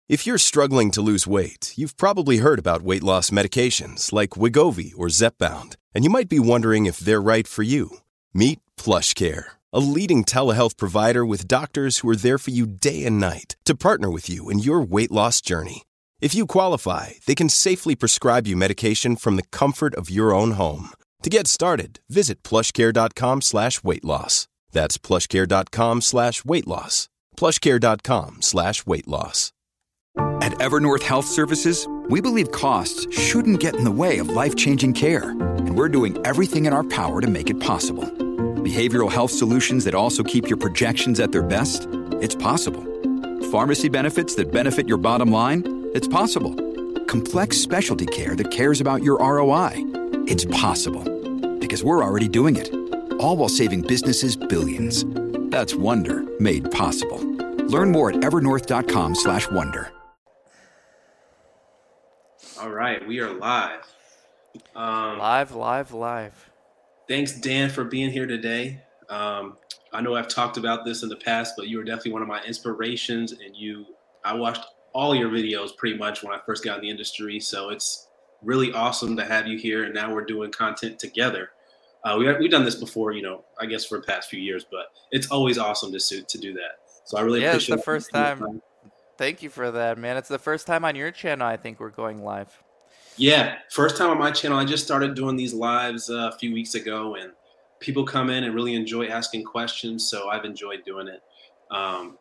If you're struggling to lose weight, you've probably heard about weight loss medications like Wegovy or Zepbound, and you might be wondering if they're right for you. Meet PlushCare, a leading telehealth provider with doctors who are there for you day and night to partner with you in your weight loss journey. If you qualify, they can safely prescribe you medication from the comfort of your own home. To get started, visit plushcare.com/weightloss. That's plushcare.com/weightloss. plushcare.com/weightloss. At Evernorth Health Services, we believe costs shouldn't get in the way of life-changing care, and we're doing everything in our power to make it possible. Behavioral health solutions that also keep your projections at their best? It's possible. Pharmacy benefits that benefit your bottom line? It's possible. Complex specialty care that cares about your ROI? It's possible. Because we're already doing it. All while saving businesses billions. That's Wonder made possible. Learn more at evernorth.com/wonder. All right, we are live. Live. Thanks, Dan, for being here today. I know I've talked about this in the past, but you were definitely one of my inspirations, and I watched all your videos pretty much when I first got in the industry, so it's really awesome to have you here, and now we're doing content together. We've done this before, I guess for the past few years, but it's always awesome to do that. So I really appreciate it. It's the first time. Thank you for that, man. It's the first time on your channel I think we're going live. Yeah, first time on my channel. I just started doing these lives a few weeks ago, and people come in and really enjoy asking questions, so I've enjoyed doing it. Here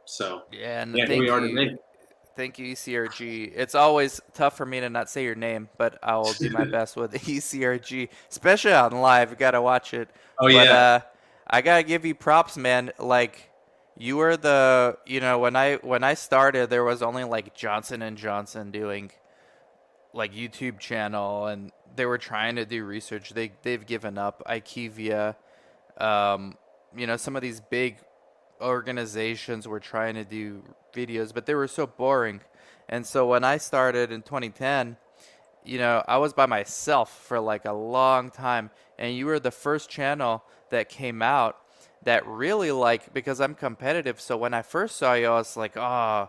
we are today. Thank you, ECRG. It's always tough for me to not say your name, but I will do my best with ECRG, especially on live. You got to watch it. Yeah. I got to give you props, man. Like, you were when I started, there was only like Johnson & Johnson doing like YouTube channel, and they were trying to do research. They've given up. IQVIA, some of these big organizations were trying to do videos, but they were so boring. And so when I started in 2010, I was by myself for like a long time, and you were the first channel that came out that really, like, because I'm competitive, so when I first saw you, I was like, all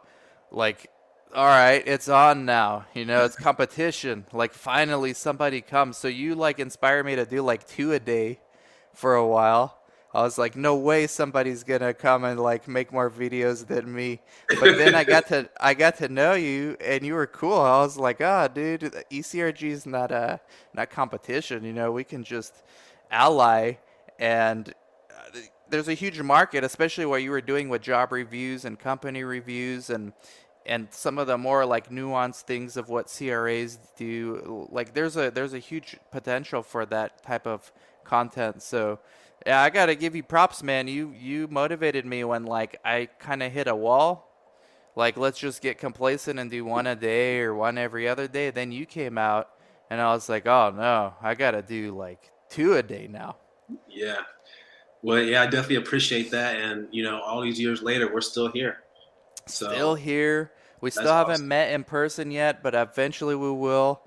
right, it's on now. It's competition. Like, finally somebody comes. So you, like, inspire me to do, like, 2 a day for a while. I was like, no way somebody's going to come and, like, make more videos than me. But then I got to know you, and you were cool. I was like, dude, ECRG is not competition. We can just ally, and there's a huge market, especially what you were doing with job reviews and company reviews and some of the more like nuanced things of what CRAs do. Like, there's a huge potential for that type of content. So yeah, I gotta give you props, man. You motivated me when, like, I kind of hit a wall. Like, let's just get complacent and do 1 a day or 1 every other day. Then you came out, and I was like, oh no, I gotta do like 2 a day now. Yeah. Well, yeah, I definitely appreciate that. And, all these years later, we're still here. Still here. We still haven't met in person yet, but eventually we will.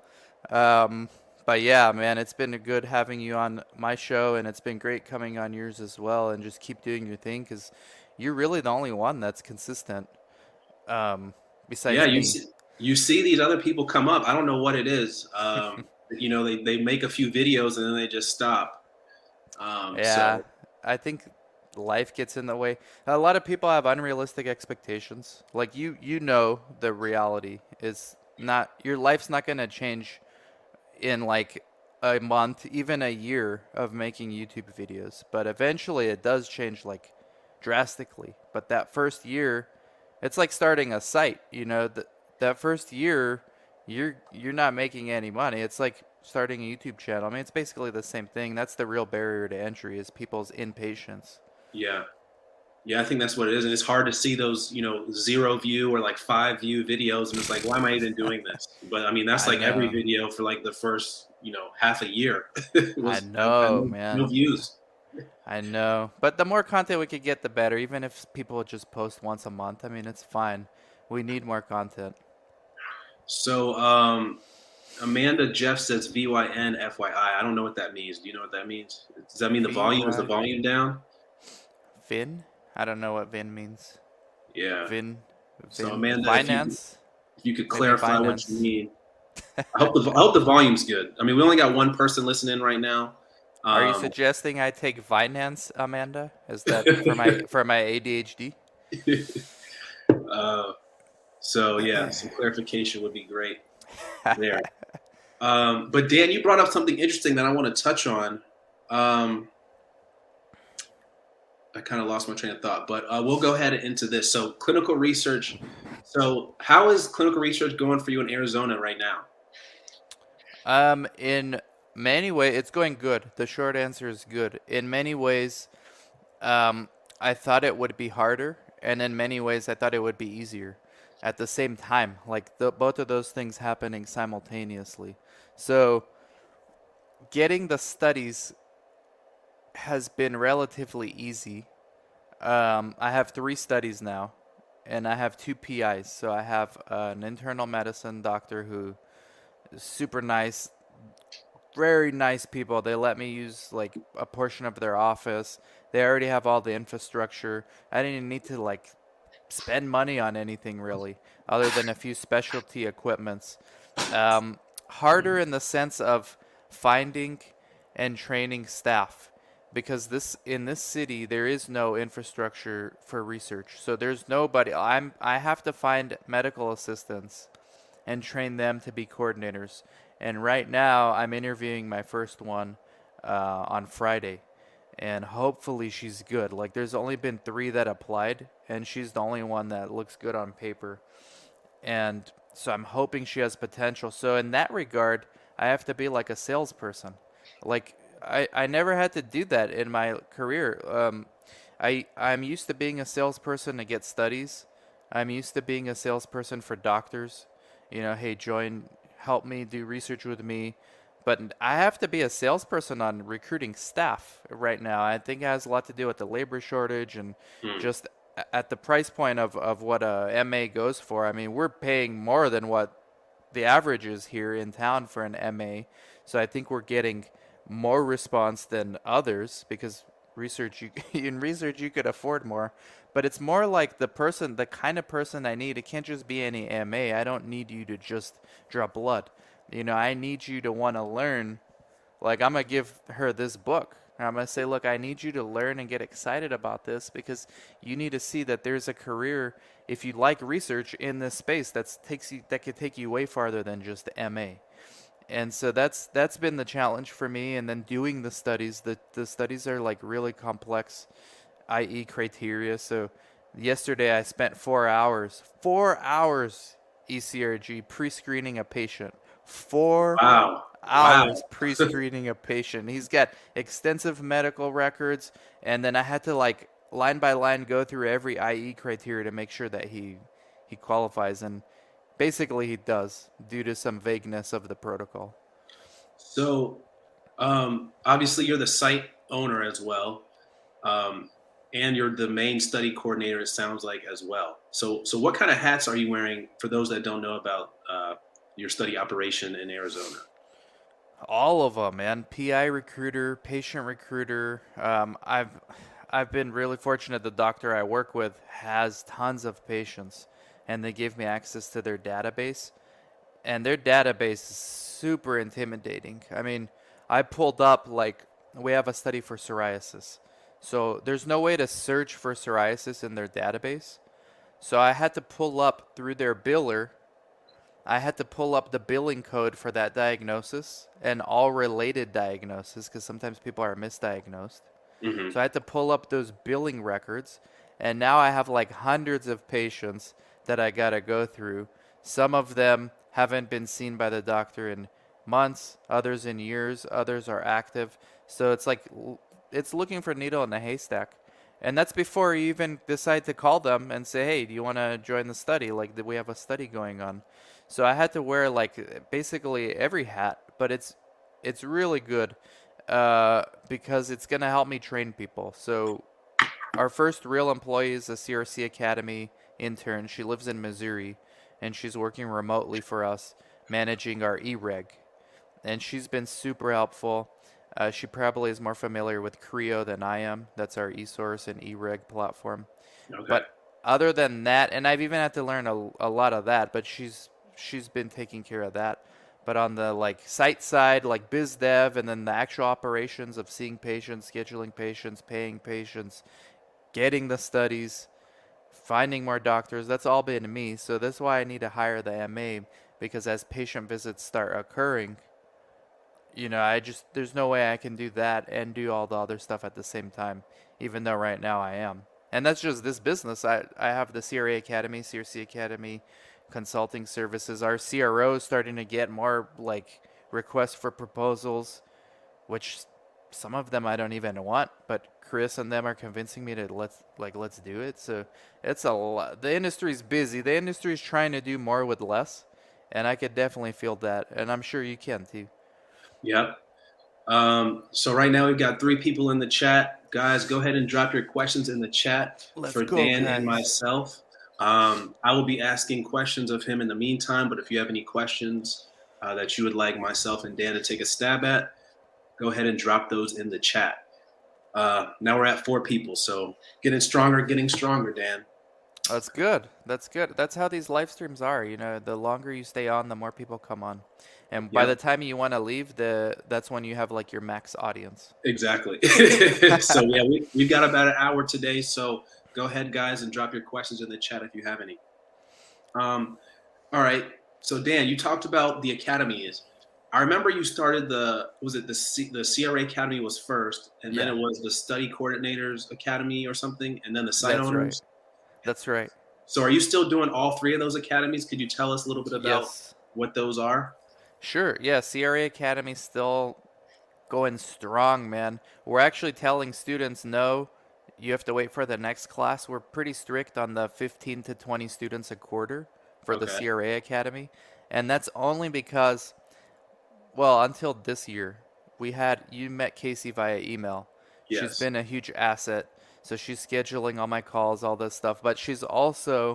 But yeah, man, it's been good having you on my show, and it's been great coming on yours as well. And just keep doing your thing, because you're really the only one that's consistent. Besides me. You see these other people come up. I don't know what it is. They make a few videos and then they just stop. So I think life gets in the way. A lot of people have unrealistic expectations. Like, the reality is not, your life's not going to change in like a month, even a year of making YouTube videos. But eventually it does change, like, drastically. But that first year, it's like starting a site, that first year you're not making any money. It's like starting a YouTube channel. I mean, it's basically the same thing. That's the real barrier to entry, is people's impatience. Yeah, I think that's what it is. And it's hard to see those, 0 view or like 5 view videos. And it's like, why am I even doing this? But I mean, that's like every video for like the first, half a year. Man. No views. I know. But the more content we could get, the better. Even if people just post once a month, I mean, it's fine. We need more content. So, Amanda Jeff says VYN FYI. I don't know what that means. Do you know what that means? Does that mean the volume is the volume down? Vin? I don't know what Vin means. Yeah. Vin. So Amanda, finance? if you could Maybe clarify what you finance. mean. I hope the volume's good. I mean, we only got one person listening right now. Are you Um, suggesting I take finance, Amanda? Is that for my ADHD? uh, so yeah, some clarification would be great there. But Dan, you brought up something interesting that I want to touch on. I kind of lost my train of thought, but we'll go ahead into this. So clinical research. So how is clinical research going for you in Arizona right now? In many ways, it's going good. The short answer is good. In many ways, I thought it would be harder, and in many ways, I thought it would be easier at the same time. Like both of those things happening simultaneously. So getting the studies has been relatively easy. I have 3 studies now, and I have 2 PIs. So I have an internal medicine doctor who is super nice, very nice people. They let me use like a portion of their office. They already have all the infrastructure. I didn't need to like spend money on anything really, other than a few specialty equipments. Harder in the sense of finding and training staff, because this in this city there is no infrastructure for research. So there's nobody. I have to find medical assistants and train them to be coordinators. And right now I'm interviewing my first one on Friday, and hopefully she's good. Like there's only been 3 that applied, and she's the only one that looks good on paper. And so I'm hoping she has potential. So in that regard, I have to be like a salesperson. Like I never had to do that in my career. I'm used to being a salesperson to get studies. I'm used to being a salesperson for doctors. You know, hey, help me do research with me. But I have to be a salesperson on recruiting staff right now. I think it has a lot to do with the labor shortage and Hmm. just at the price point of what a MA goes for. I mean, we're paying more than what the average is here in town for an MA. So I think we're getting more response than others because in research you could afford more. But it's more like the kind of person I need. It can't just be any MA. I don't need you to just draw blood. You know, I need you to want to learn. Like, I'm going to give her this book. I'm going to say, look, I need you to learn and get excited about this because you need to see that there's a career, if you like research in this space, that could take you way farther than just MA. And so that's been the challenge for me. And then doing the studies, the studies are like really complex IE criteria. So yesterday I spent 4 hours ECRG pre-screening a patient. 4 Wow. Wow. hours pre-screening a patient. He's got extensive medical records, and then I had to like line by line go through every IE criteria to make sure that he qualifies, and basically he does due to some vagueness of the protocol. So obviously you're the site owner as well. And you're the main study coordinator, it sounds like, as well. So what kind of hats are you wearing for those that don't know about your study operation in Arizona? All of them, man. PI recruiter, patient recruiter. I've been really fortunate. The doctor I work with has tons of patients, and they give me access to their database. And their database is super intimidating. I mean, I pulled up, like, we have a study for psoriasis. So there's no way to search for psoriasis in their database. So I had to pull up through their biller. I had to pull up the billing code for that diagnosis and all related diagnoses because sometimes people are misdiagnosed. Mm-hmm. So I had to pull up those billing records. And now I have like hundreds of patients that I got to go through. Some of them haven't been seen by the doctor in months, others in years, others are active. So it's like it's looking for a needle in a haystack. And that's before you even decide to call them and say, hey, do you want to join the study? Like, we have a study going on. So I had to wear like basically every hat, but it's really good because it's going to help me train people. So our first real employee is a CRC Academy intern. She lives in Missouri, and she's working remotely for us, managing our eReg. And she's been super helpful. She probably is more familiar with Creo than I am. That's our eSource and eReg platform. Okay. But other than that, and I've even had to learn a lot of that, but she's she's been taking care of that. But on the like site side, like biz dev, and then the actual operations of seeing patients, scheduling patients, paying patients, getting the studies, finding more doctors, that's all been me. So that's why I need to hire the MA, because as patient visits start occurring, there's no way I can do that and do all the other stuff at the same time, even though right now I am. And that's just this business. I have the CRA Academy, CRC Academy, consulting services. Our CRO is starting to get more like requests for proposals, which some of them I don't even want, but Chris and them are convincing me to let's do it. So it's a lot. The industry's busy. The industry's trying to do more with less, and I could definitely feel that, and I'm sure you can too. Yep. So right now we've got 3 people in the chat. Guys, go ahead and drop your questions in the chat for Dan and myself. I will be asking questions of him in the meantime, but if you have any questions that you would like myself and Dan to take a stab at, go ahead and drop those in the chat. Now we're at 4 people, so getting stronger, Dan. That's good. That's how these live streams are. The longer you stay on, the more people come on. And by the time you want to leave, that's when you have like your max audience. Exactly. So yeah, we've got about an hour today. So go ahead, guys, and drop your questions in the chat if you have any. All right. So Dan, you talked about the academy. I remember you started the CRA Academy was first, and then it was the Study Coordinators Academy or something, and then the site owners. That's right. So are you still doing all 3 of those academies? Could you tell us a little bit about what those are? Sure. Yeah, CRA Academy still going strong, man. We're actually telling students, no, you have to wait for the next class. We're pretty strict on the 15 to 20 students a quarter for the CRA Academy. And that's only because, well, until this year, you met Casey via email. Yes. She's been a huge asset. So she's scheduling all my calls, all this stuff. But she's also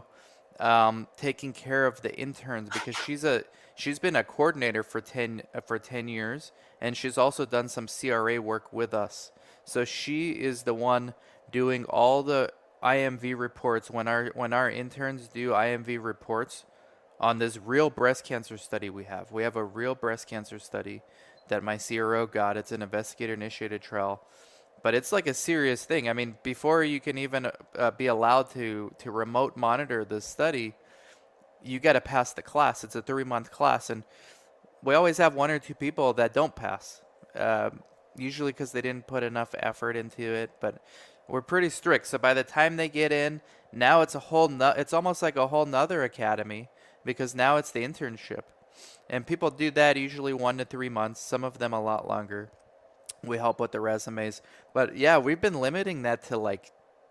taking care of the interns, because she's been a coordinator for 10 years, and she's also done some CRA work with us. So she is the one doing all the IMV reports when our interns do IMV reports on this real breast cancer study we have. We have a real breast cancer study that my CRO got. It's an investigator-initiated trial. But it's like a serious thing. I mean, before you can even be allowed to remote monitor this study, you got to pass the class. It's a 3-month class, and we always have 1 or 2 people that don't pass, usually because they didn't put enough effort into it. But we're pretty strict. So by the time they get in, now it's it's almost like a whole nother academy, because now it's the internship, and people do that usually 1 to 3 months. Some of them a lot longer. We help with the resumes, but yeah, we've been limiting that to like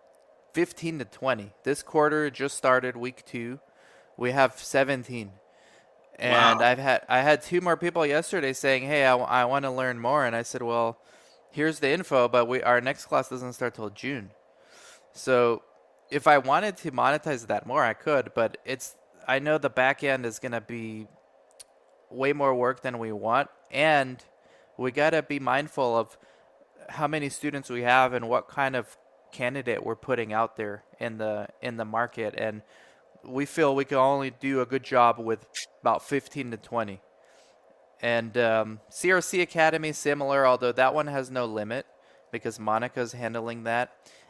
15 to 20. This quarter just started, week 2. We have 17, and wow. I had 2 more people yesterday saying, hey, I want to learn more, and I said, well, here's the info, but our next class doesn't start till June. So if I wanted to monetize that more, I could, but I know the back end is going to be way more work than we want, and we got to be mindful of how many students we have and what kind of candidate we're putting out there in the market. And we feel we can only do a good job with about 15 to 20. And CRC Academy, similar, although that one has no limit because Monica's handling that.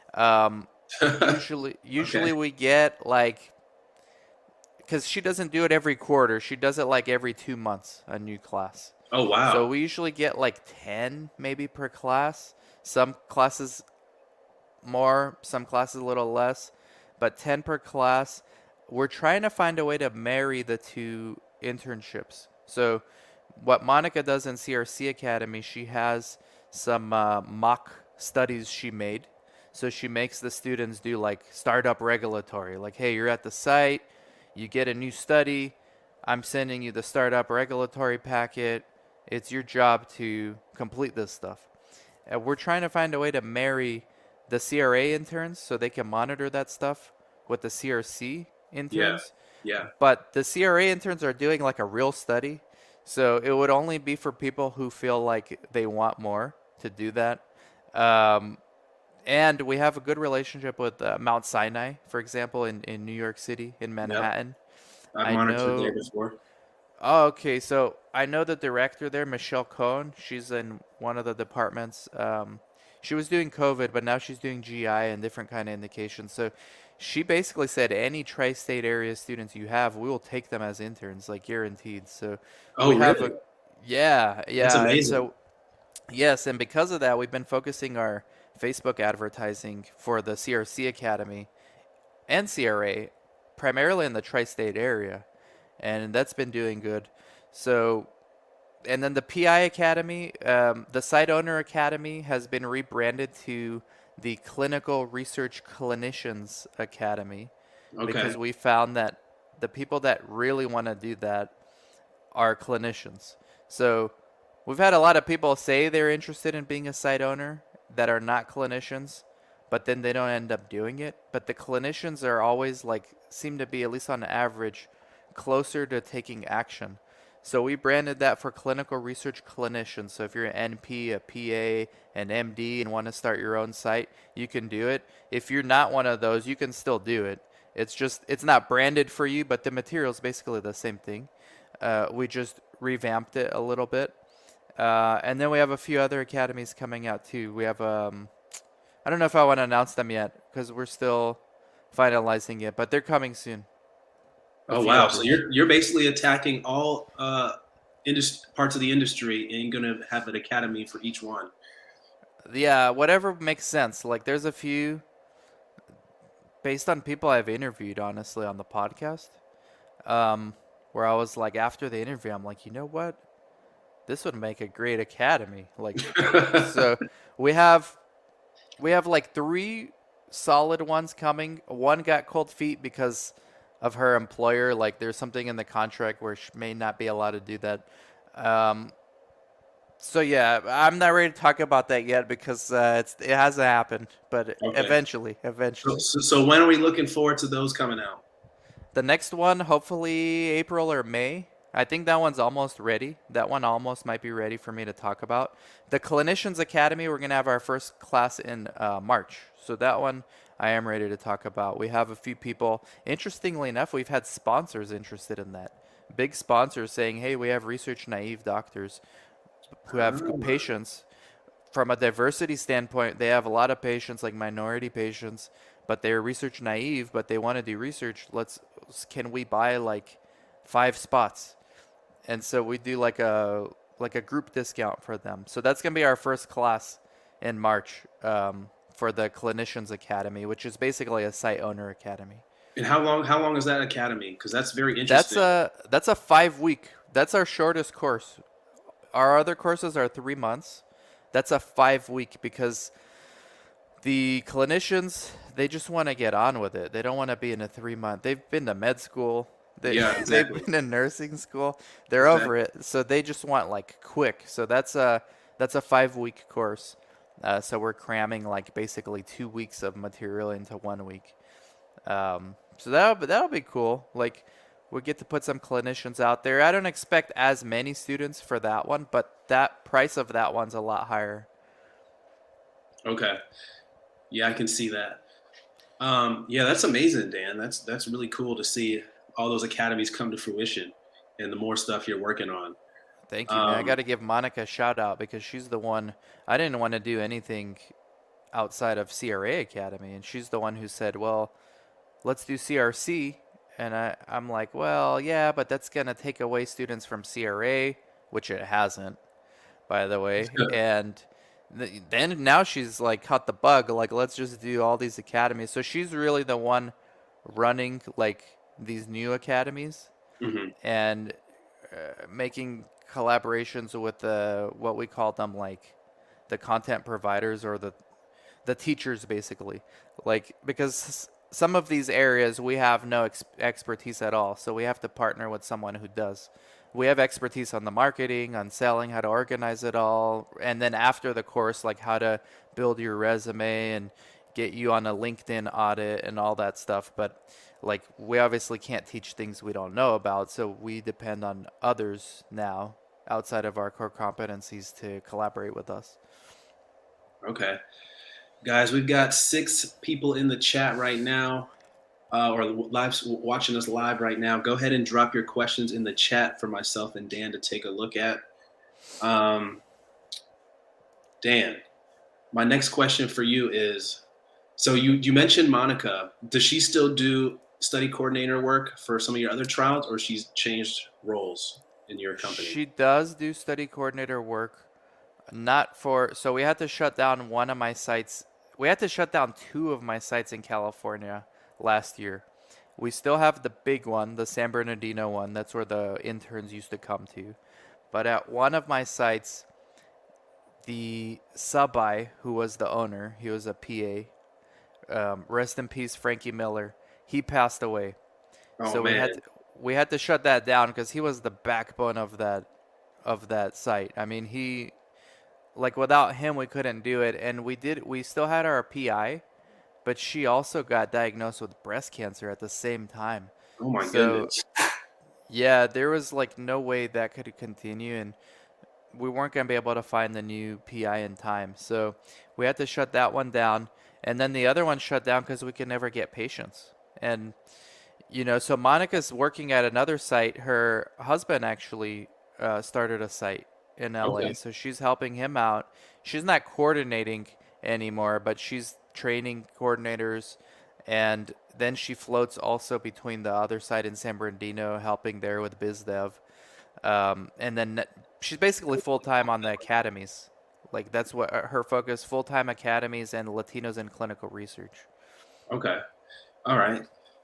Usually we get like, because she doesn't do it every quarter. She does it like every 2 months, a new class. Oh, wow. So we usually get like 10 maybe per class. Some classes more, some classes a little less, but 10 per class. We're trying to find a way to marry the 2 internships. So what Monica does in CRC Academy, she has some mock studies she made. So she makes the students do like startup regulatory, like, hey, you're at the site, you get a new study, I'm sending you the startup regulatory packet. It's your job to complete this stuff. And we're trying to find a way to marry the CRA interns so they can monitor that stuff with the CRC interns. Yeah. But the CRA interns are doing like a real study. So it would only be for people who feel like they want more to do that. And we have a good relationship with Mount Sinai, for example, in New York City, in Manhattan. Yep. I've monitored there before. Oh, okay. So I know the director there, Michelle Cohn. She's in one of the departments. She was doing COVID, but now she's doing GI and different kind of indications. So she basically said any tri-state area students you have, we will take them as interns, like guaranteed. So Oh, we have really? a, yeah, That's yeah. And amazing. so, yes, and because of that, we've been focusing our Facebook advertising for the CRC Academy and CRA primarily in the tri-state area, and that's been doing good. So, and then the PI Academy, the Site Owner Academy has been rebranded to the Clinical Research Clinicians Academy Okay. because we found that the people that really want to do that are clinicians. So we've had a lot of people say they're interested in being a site owner that are not clinicians, but then they don't end up doing it. But the clinicians are always like, seem to be, at least on average, closer to taking action. So we branded that for clinical research clinicians. So if you're an NP, a PA, an MD, and want to start your own site, you can do it. If you're not one of those, you can still do it. It's not branded for you, but the material is basically the same thing. We just revamped it a little bit. And then we have a few other academies coming out too. We have I don't know if I want to announce them yet because we're still finalizing it, but they're coming soon. A Oh, few wow. So others. you're basically attacking all parts of the industry, and you're gonna have an academy for each one. Yeah, whatever makes sense. Like there's a few based on people I've interviewed honestly on the podcast. Um, where I was like after the interview, I'm like, you know what? This would make a great academy. Like so we have we have like three solid ones coming. One got cold feet because of her employer. Like there's something in the contract where she may not be allowed to do that. Um, so yeah, I'm not ready to talk about that yet because it hasn't happened, but Okay. eventually, So, eventually. so so when are we looking forward to those coming out? The next one, hopefully April or May. I think that one's almost ready. That one almost might be ready for me to talk about. The Clinicians Academy, we're going to have our first class in March. So that one I am ready to talk about. We have a few people. Interestingly enough, we've had sponsors interested in that. Big sponsors saying, hey, we have research naive doctors who have Ah, patients from a diversity standpoint, they have a lot of patients, like minority patients, but they're research naive, but they want to do research. Can we buy like 5 spots? And so we do like a group discount for them. So that's gonna be our first class in March for the Clinicians Academy, which is basically a site owner academy. and how long is that academy? Because that's very That's interesting. a 5 week. That's our shortest course. Our other courses are 3 months. That's a 5 week because the clinicians, they just want to get on with it. They don't want to be in a 3 month. They've been to med school. Yeah, They've exactly. been to nursing school. They're over Exactly. it. So they just want like quick. So that's a 5 week course. So we're cramming like basically 2 weeks of material into 1 week. So that'll be cool. Like we get to put some clinicians out there. I don't expect as many students for that one, but that price of that one's a lot higher. Okay. Yeah, I can see that. Yeah, that's amazing, Dan. That's really cool to see all those academies come to fruition, and the more stuff you're working on. Thank you, man. I got Um, to give Monica a shout out because she's the one. I didn't want to do anything outside of CRA Academy, and she's the one who said, "Well, let's do CRC." And I'm like, "Well, yeah, but that's gonna take away students from CRA, which it hasn't, by the way." And then now she's like caught the bug. Like, let's just do all these academies. So she's really the one running like these new academies mhm. and making collaborations with the what we call them like the content providers or the teachers basically, like because some of these areas we have no expertise at all, so we have to partner with someone who does. We have expertise on the marketing, on selling, how to organize it all, and then after the course, like how to build your resume and get you on a LinkedIn audit and all that stuff. But like we obviously can't teach things we don't know about, so we depend on others now outside of our core competencies to collaborate with us. Okay, guys, we've got 6 people in the chat right now. or watching us live right now, go ahead and drop your questions in the chat for myself and Dan to take a look at. Dan, my next question for you is, so you mentioned Monica. Does she still do study coordinator work for some of your other trials, or she's changed roles in your company? She does do study coordinator work, not for, so we had to shut down one of my sites. We had to shut down two of my sites in California last year. We still have the big one, the San Bernardino one. That's where the interns used to come to. But at one of my sites, the sub-I, who was the owner, he was a PA, rest in peace, Frankie Miller, he passed away. Oh, so man. we had to shut that down because he was the backbone of that site. I mean, he, like, without him we couldn't do it. And we still had our PI, but she also got diagnosed with breast cancer at the same time. Oh my goodness. Yeah, there was like no way that could continue, and we weren't going to be able to find the new PI in time. So we had to shut that one down. And then the other one shut down because we could never get patients. And, so Monica's working at another site. Her husband actually started a site in LA. Okay. So she's helping him out. She's not coordinating anymore, but she's training coordinators. And then she floats also between the other site in San Bernardino, helping there with BizDev. And then she's basically full-time on the academies. Like, that's what her focus, full-time academies and Latinos in clinical research. Okay. All right.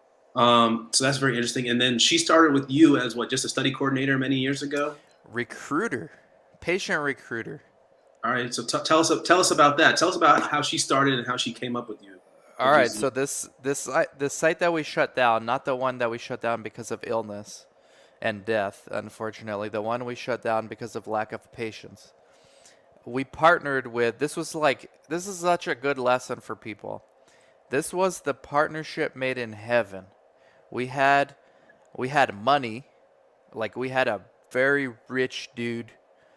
So that's very interesting. And then she started with you as just a study coordinator many years ago? Recruiter. Patient recruiter. All right. So tell us about that. Tell us about how she started and how she came up with you. All right. So this site that we shut down, not the one that we shut down because of illness and death, unfortunately, the one we shut down because of lack of patients. We partnered with, this is such a good lesson for people. This was the partnership made in heaven. We had money, like we had a very rich dude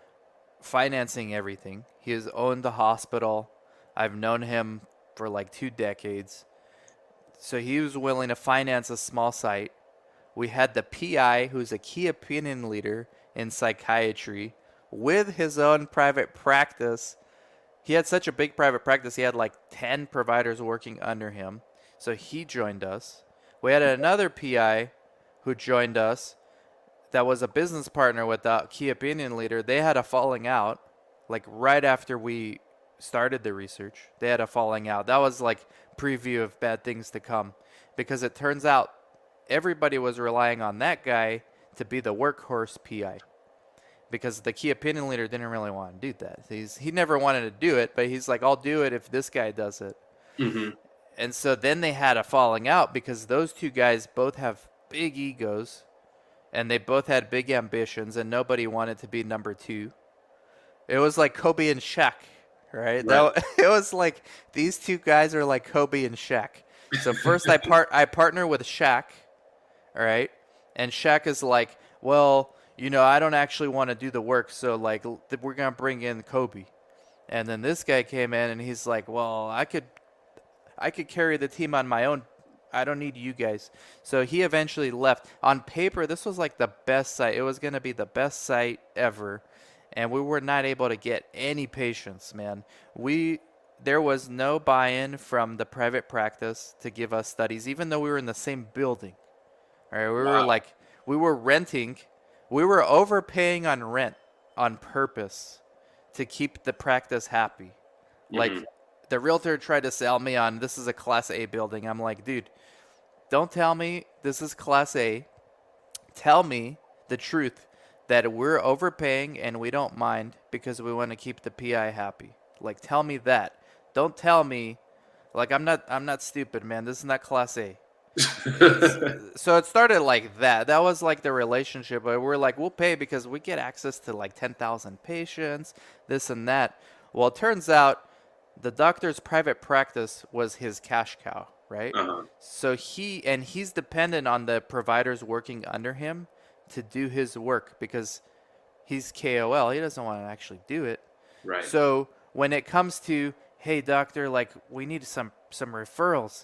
financing everything. He has owned the hospital. I've known him for like 2 decades. So he was willing to finance a small site. We had the PI, who's a key opinion leader in psychiatry, with his own private practice. He had such a big private practice, he had like 10 providers working under him. So he joined us. We had another PI who joined us that was a business partner with the key opinion leader. They had a falling out, like right after we started the research. They had a falling out. That was like preview of bad things to come, because it turns out everybody was relying on that guy to be the workhorse PI, because the key opinion leader didn't really want to do that. He never wanted to do it, but he's like, I'll do it if this guy does it. Mm-hmm. And so then they had a falling out because those two guys both have big egos and they both had big ambitions, and nobody wanted to be number 2. It was like Kobe and Shaq, right? It was like these two guys are like Kobe and Shaq. So first I partner with Shaq, all right? And Shaq is like, well, I don't actually want to do the work, so like we're going to bring in Kobe. And then this guy came in and he's like, well, I could carry the team on my own. I don't need you guys. So he eventually left. On paper, this was like the best site. It was going to be the best site ever. And we were not able to get any patients, man. There was no buy-in from the private practice to give us studies, even though we were in the same building. All right, we were renting. We were overpaying on rent on purpose to keep the practice happy. Mm-hmm. Like, the realtor tried to sell me on, this is a Class A building. I'm like, dude, don't tell me this is Class A. Tell me the truth, that we're overpaying and we don't mind because we want to keep the PI happy. Like, tell me that. Don't tell me, like, I'm not stupid, man. This is not Class A. So it started like that. That was like the relationship. But we're like, we'll pay because we get access to like 10,000 patients, this and that. Well, it turns out the doctor's private practice was his cash cow, right? Uh-huh. So he's dependent on the providers working under him to do his work because he's KOL. He doesn't want to actually do it. Right. So when it comes to, hey, doctor, like, we need some referrals,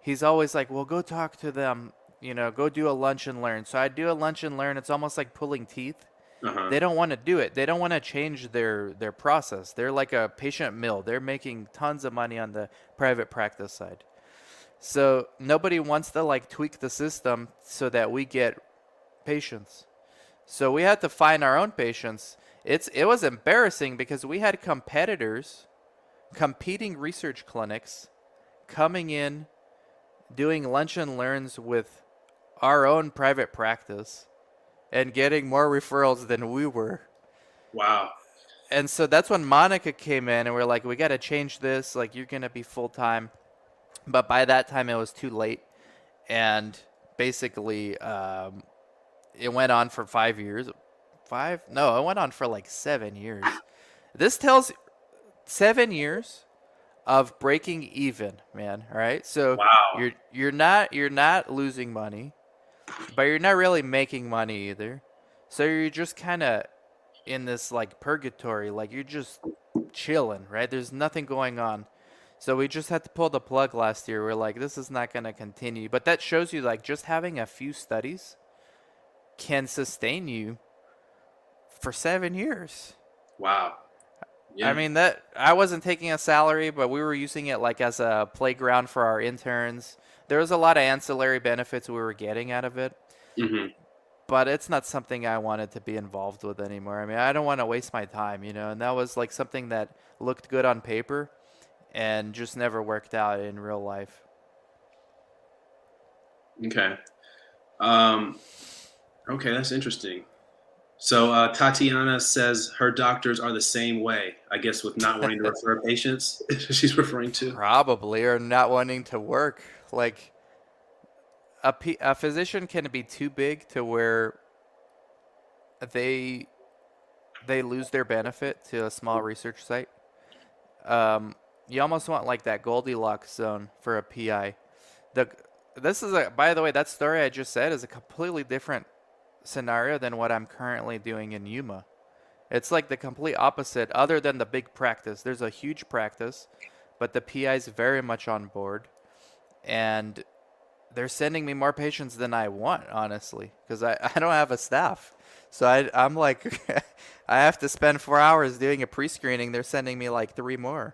he's always like, well, go talk to them, go do a lunch and learn. So I do a lunch and learn. It's almost like pulling teeth. Uh-huh. They don't want to do it. They don't want to change their process. They're like a patient mill. They're making tons of money on the private practice side. So nobody wants to like tweak the system so that we get patients. So we had to find our own patients. It was embarrassing because we had competitors, competing research clinics, coming in, doing lunch and learns with our own private practice and getting more referrals than we were. Wow. And so that's when Monica came in and we're like, we got to change this. Like, you're going to be full time. But by that time, it was too late. And basically, it went on for 5 years. No, it went on for like 7 years. This tells 7 years of breaking even, man. All right. So wow. you're not losing money, but you're not really making money either. So you're just kind of in this like purgatory, like you're just chilling, right? There's nothing going on. So we just had to pull the plug last year. We're like, this is not going to continue. But that shows you like just having a few studies can sustain you for 7 years. Wow. Yeah. I mean, that I wasn't taking a salary, but we were using it like as a playground for our interns. There was a lot of ancillary benefits we were getting out of it. Mm-hmm. But it's not something I wanted to be involved with anymore. I mean, I don't want to waste my time, and that was like something that looked good on paper and just never worked out in real life. Okay. Okay, that's interesting. So Tatiana says her doctors are the same way, I guess, with not wanting to refer patients. She's referring to probably, or not wanting to work. Like a physician can be too big to where they lose their benefit to a small research site. You almost want like that Goldilocks zone for a PI. By the way, that story I just said is a completely different scenario than what I'm currently doing in Yuma. It's like the complete opposite, other than the big practice. There's a huge practice, but the PI is very much on board, and they're sending me more patients than I want, honestly, because I don't have a staff. So I'm like, I have to spend 4 hours doing a pre-screening. They're sending me like 3 more.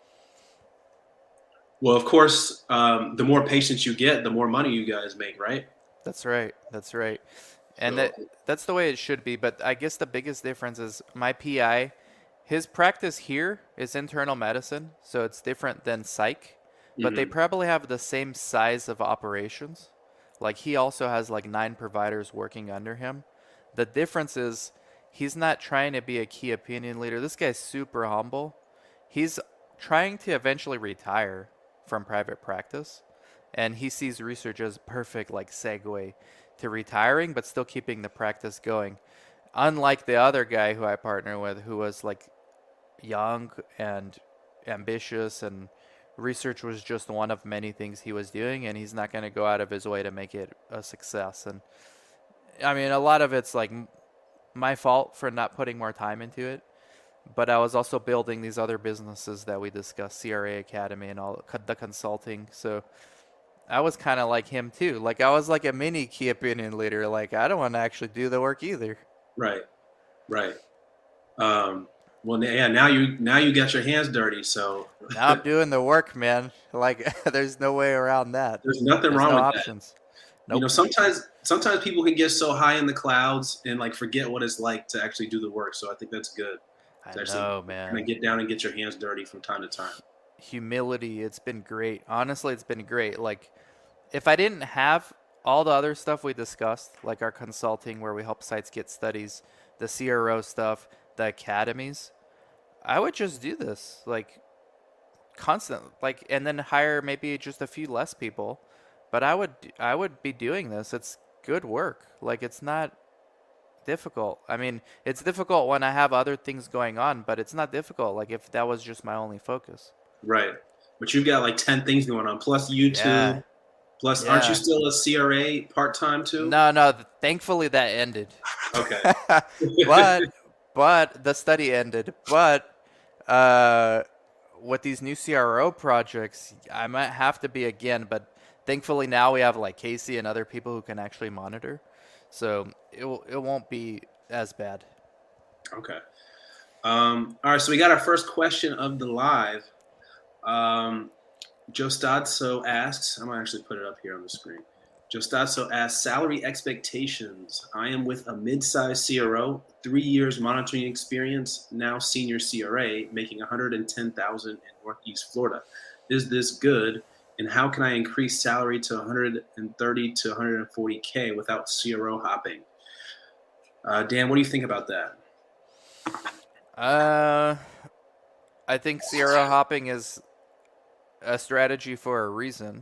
Well, of course, the more patients you get, the more money you guys make, right? That's right. And that's the way it should be. But I guess the biggest difference is my PI, his practice here is internal medicine, so it's different than psych. But they probably have the same size of operations. Like, he also has like 9 providers working under him. The difference is he's not trying to be a key opinion leader. This guy's super humble. He's trying to eventually retire from private practice, and he sees research as perfect like segue to retiring, but still keeping the practice going. Unlike the other guy who I partner with, who was like young and ambitious, and research was just one of many things he was doing, and he's not going to go out of his way to make it a success. And I mean, a lot of it's like my fault for not putting more time into it, but I was also building these other businesses that we discussed, CRA Academy and all the consulting. So I was kind of like him too. Like, I was like a mini key opinion leader. Like, I don't want to actually do the work either. Right. Well, yeah. Now you got your hands dirty. So now I'm doing the work, man. Like, there's no way around that. There's nothing wrong with options. That. Nope. Sometimes people can get so high in the clouds and like forget what it's like to actually do the work. So I think that's good. I know, man. Kind of get down and get your hands dirty from time to time. Humility, it's been great. Honestly, it's been great. Like, if I didn't have all the other stuff we discussed, like our consulting where we help sites get studies, the CRO stuff, the academies, I would just do this like constant, like, and then hire maybe just a few less people. But I would be doing this. It's good work. Like, it's not difficult. I mean, it's difficult when I have other things going on, but it's not difficult like if that was just my only focus. Right. But you've got like 10 things going on, plus YouTube, plus aren't you still a CRA part-time too? No, thankfully that ended. Okay. but the study ended. But with these new CRO projects, I might have to be again, but Thankfully now we have like Casey and other people who can actually monitor, so it won't be as bad. Okay. All right, so we got our first question of the live. Joe Stadso asks, I'm going to actually put it up here on the screen. Joe Stadso asks, salary expectations. I am with a mid-sized CRO, 3 years monitoring experience, now senior CRA, making $110,000 in Northeast Florida. Is this good? And how can I increase salary to 130 to 140K without CRO hopping? Dan, what do you think about that? I think CRO hopping is a strategy for a reason.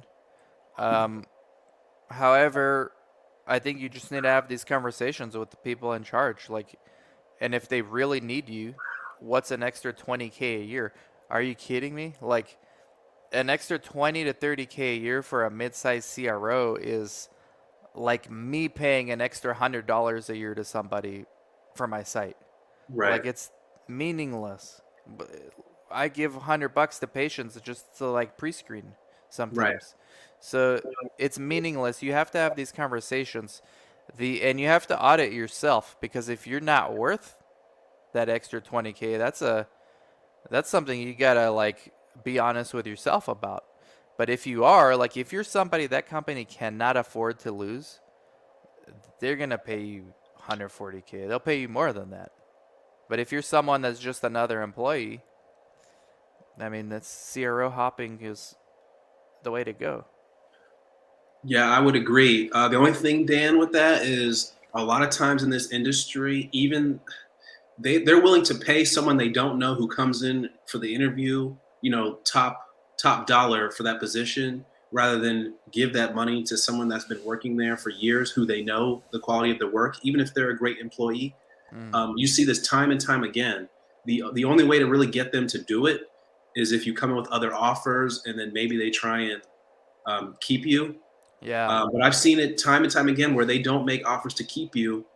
However, I think you just need to have these conversations with the people in charge. Like, and if they really need you, what's an extra 20K a year? Are you kidding me? Like, an extra 20 to 30K a year for a mid-sized CRO is like me paying an extra $100 a year to somebody for my site. Right. Like, it's meaningless. I give $100 to patients just to like pre-screen sometimes. Right. So it's meaningless. You have to have these conversations. And you have to audit yourself, because if you're not worth that extra 20K, that's something you gotta like be honest with yourself about. But if you are, like, if you're somebody that company cannot afford to lose, they're gonna pay you 140K. They'll pay you more than that. But if you're someone that's just another employee, I mean, that's CRO hopping is the way to go. Yeah, I would agree. The only thing, Dan, with that is a lot of times in this industry, even they're willing to pay someone they don't know who comes in for the interview, you know, top dollar for that position, rather than give that money to someone that's been working there for years, who they know the quality of their work, even if they're a great employee. You see this time and time again. The only way to really get them to do it is if you come in with other offers, and then maybe they try and keep you. Yeah. But I've seen it time and time again where they don't make offers to keep you.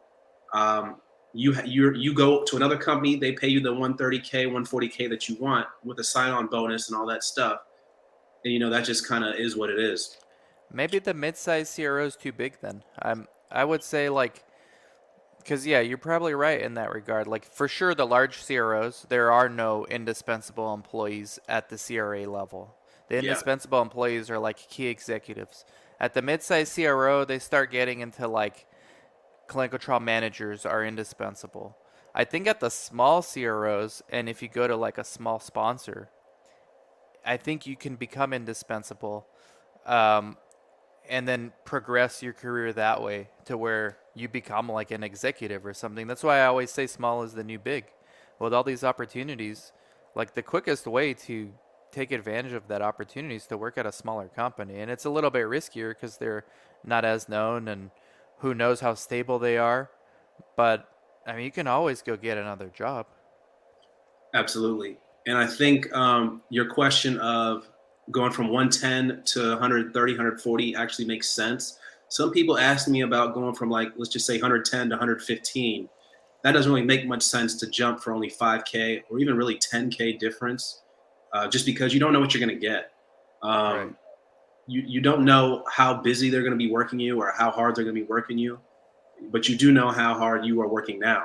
You go to another company, they pay you the 130K, 140K that you want with a sign-on bonus and all that stuff. And, you know, that just kind of is what it is. Maybe the mid-sized CRO is too big then. I would say, like, because, yeah, you're probably right in that regard. Like, for sure, the large CROs, there are no indispensable employees at the CRA level. The indispensable employees are, like, key executives. At the mid-sized CRO, they start getting into, like, clinical trial managers are indispensable. I think at the small CROs, and if you go to, like, a small sponsor, I think you can become indispensable and then progress your career that way to where you become like an executive or something. That's why I always say small is the new big. With all these opportunities, like, the quickest way to take advantage of that opportunity is to work at a smaller company. And it's a little bit riskier because they're not as known, and who knows how stable they are. But, I mean, you can always go get another job. Absolutely. And I think your question of going from 110 to 130, 140 actually makes sense. Some people ask me about going from, like, let's just say 110 to 115. That doesn't really make much sense to jump for only 5K or even really 10K difference, just because you don't know what you're going to get. Right. You don't know how busy they're going to be working you or how hard they're going to be working you, but you do know how hard you are working now.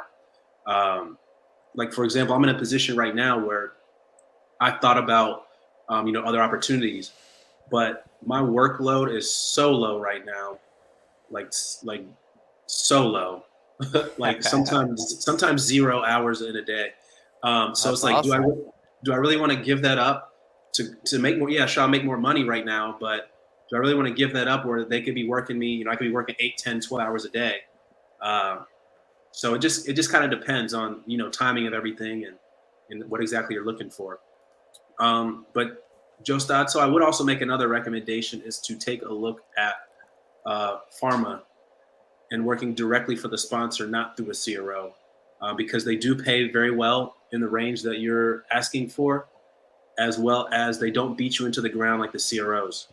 Like, for example, I'm in a position right now where I thought about, other opportunities, but my workload is so low right now, like so low, like sometimes 0 hours in a day. So it's like, awesome. Do I really want to give that up to make more? Yeah, sure, I'll make more money right now, but do I really want to give that up where they could be working me? I could be working 8, 10, 12 hours a day. So it just kind of depends on, timing of everything and what exactly you're looking for. But Joe Stott, so I would also make another recommendation is to take a look at pharma and working directly for the sponsor, not through a CRO, because they do pay very well in the range that you're asking for, as well as they don't beat you into the ground like the CROs.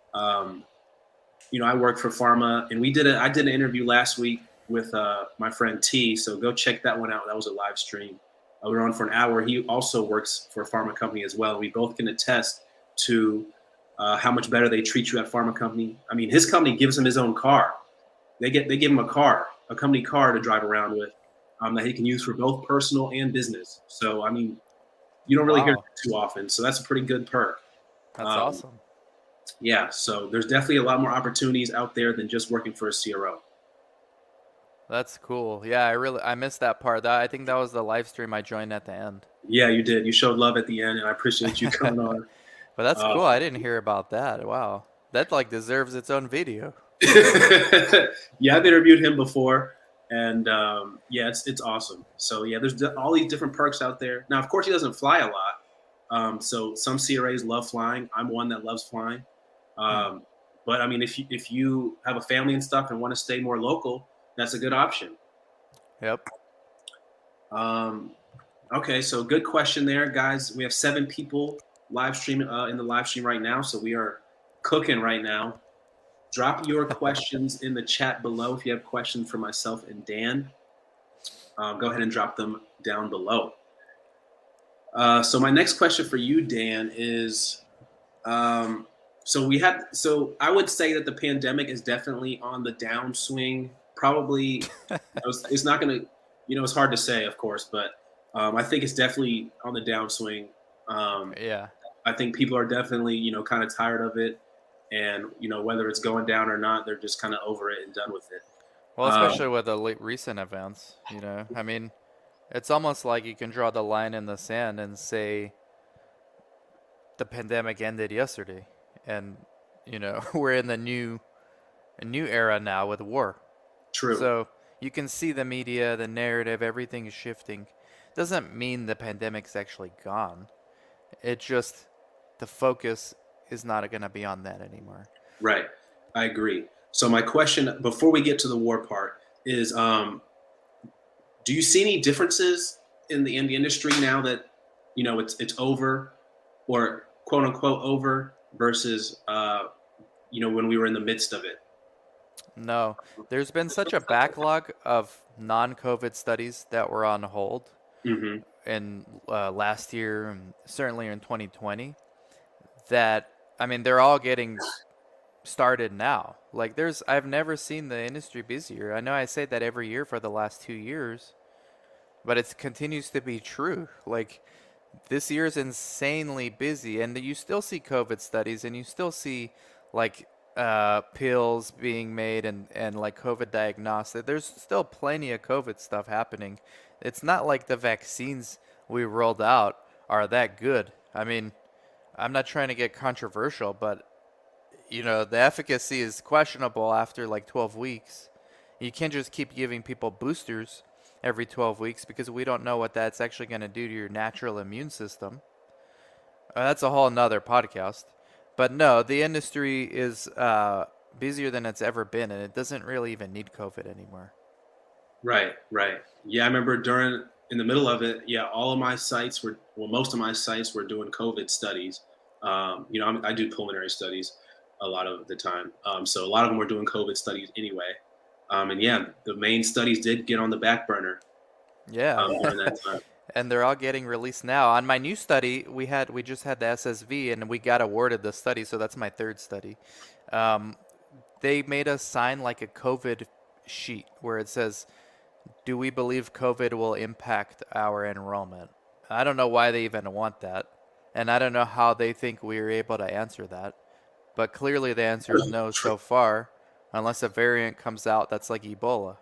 I work for pharma, and I did an interview last week with my friend T, so go check that one out. That was a live stream. We were on for an hour. He also works for a pharma company as well. We both can attest to how much better they treat you at pharma company. I mean, his company gives him his own car. They give him a company car to drive around with, that he can use for both personal and business. So, I mean, you don't really hear that too often. So that's a pretty good perk. That's awesome. Yeah. So there's definitely a lot more opportunities out there than just working for a CRO. That's cool. Yeah, I missed that part. I think that was the live stream I joined at the end. Yeah, you did. You showed love at the end, and I appreciate you coming on. But that's cool. I didn't hear about that. Wow. That like deserves its own video. Yeah, I've interviewed him before, and yeah, it's awesome. So yeah, there's all these different perks out there. Now, of course, he doesn't fly a lot. So some CRAs love flying. I'm one that loves flying. But I mean, if you have a family and stuff and want to stay more local, that's a good option. Yep. Okay, so good question there, guys. We have 7 people live streaming in the live stream right now, so we are cooking right now. Drop your questions in the chat below if you have questions for myself and Dan. Go ahead and drop them down below. So my next question for you, Dan, is so I would say that the pandemic is definitely on the downswing. Probably it's not going to, it's hard to say, of course, but I think it's definitely on the downswing. Yeah. I think people are definitely, kind of tired of it. And, whether it's going down or not, they're just kind of over it and done with it. Well, especially with the recent events, I mean, it's almost like you can draw the line in the sand and say the pandemic ended yesterday. And, we're in the new era now with war. True. So you can see the media, the narrative, everything is shifting. Doesn't mean the pandemic's actually gone. It just, the focus is not going to be on that anymore. Right. I agree. So my question before we get to the war part is, do you see any differences in the industry now that, it's over, or quote unquote over, versus, when we were in the midst of it? No, there's been such a backlog of non-COVID studies that were on hold in last year and certainly in 2020 that, I mean, they're all getting started now. Like I've never seen the industry busier. I know I say that every year for the last 2 years, but it continues to be true. Like this year is insanely busy, and you still see COVID studies, and you still see like pills being made and like COVID diagnostic. There's still plenty of COVID stuff happening. It's not like the vaccines we rolled out are that good. I mean, I'm not trying to get controversial, but the efficacy is questionable after like 12 weeks. You can't just keep giving people boosters every 12 weeks because we don't know what that's actually going to do to your natural immune system. That's a whole nother podcast. But no, the industry is busier than it's ever been, and it doesn't really even need COVID anymore. Right. Yeah, I remember in the middle of it, all of my sites most of my sites were doing COVID studies. I do pulmonary studies a lot of the time. So a lot of them were doing COVID studies anyway. And yeah, the main studies did get on the back burner. Yeah. During that time. And they're all getting released now. On my new study, we just had the SSV, and we got awarded the study, so that's my 3rd study. They made us sign like a COVID sheet where it says, do we believe COVID will impact our enrollment? I don't know why they even want that, and I don't know how they think we were able to answer that. But clearly the answer is no so far, unless a variant comes out that's like Ebola.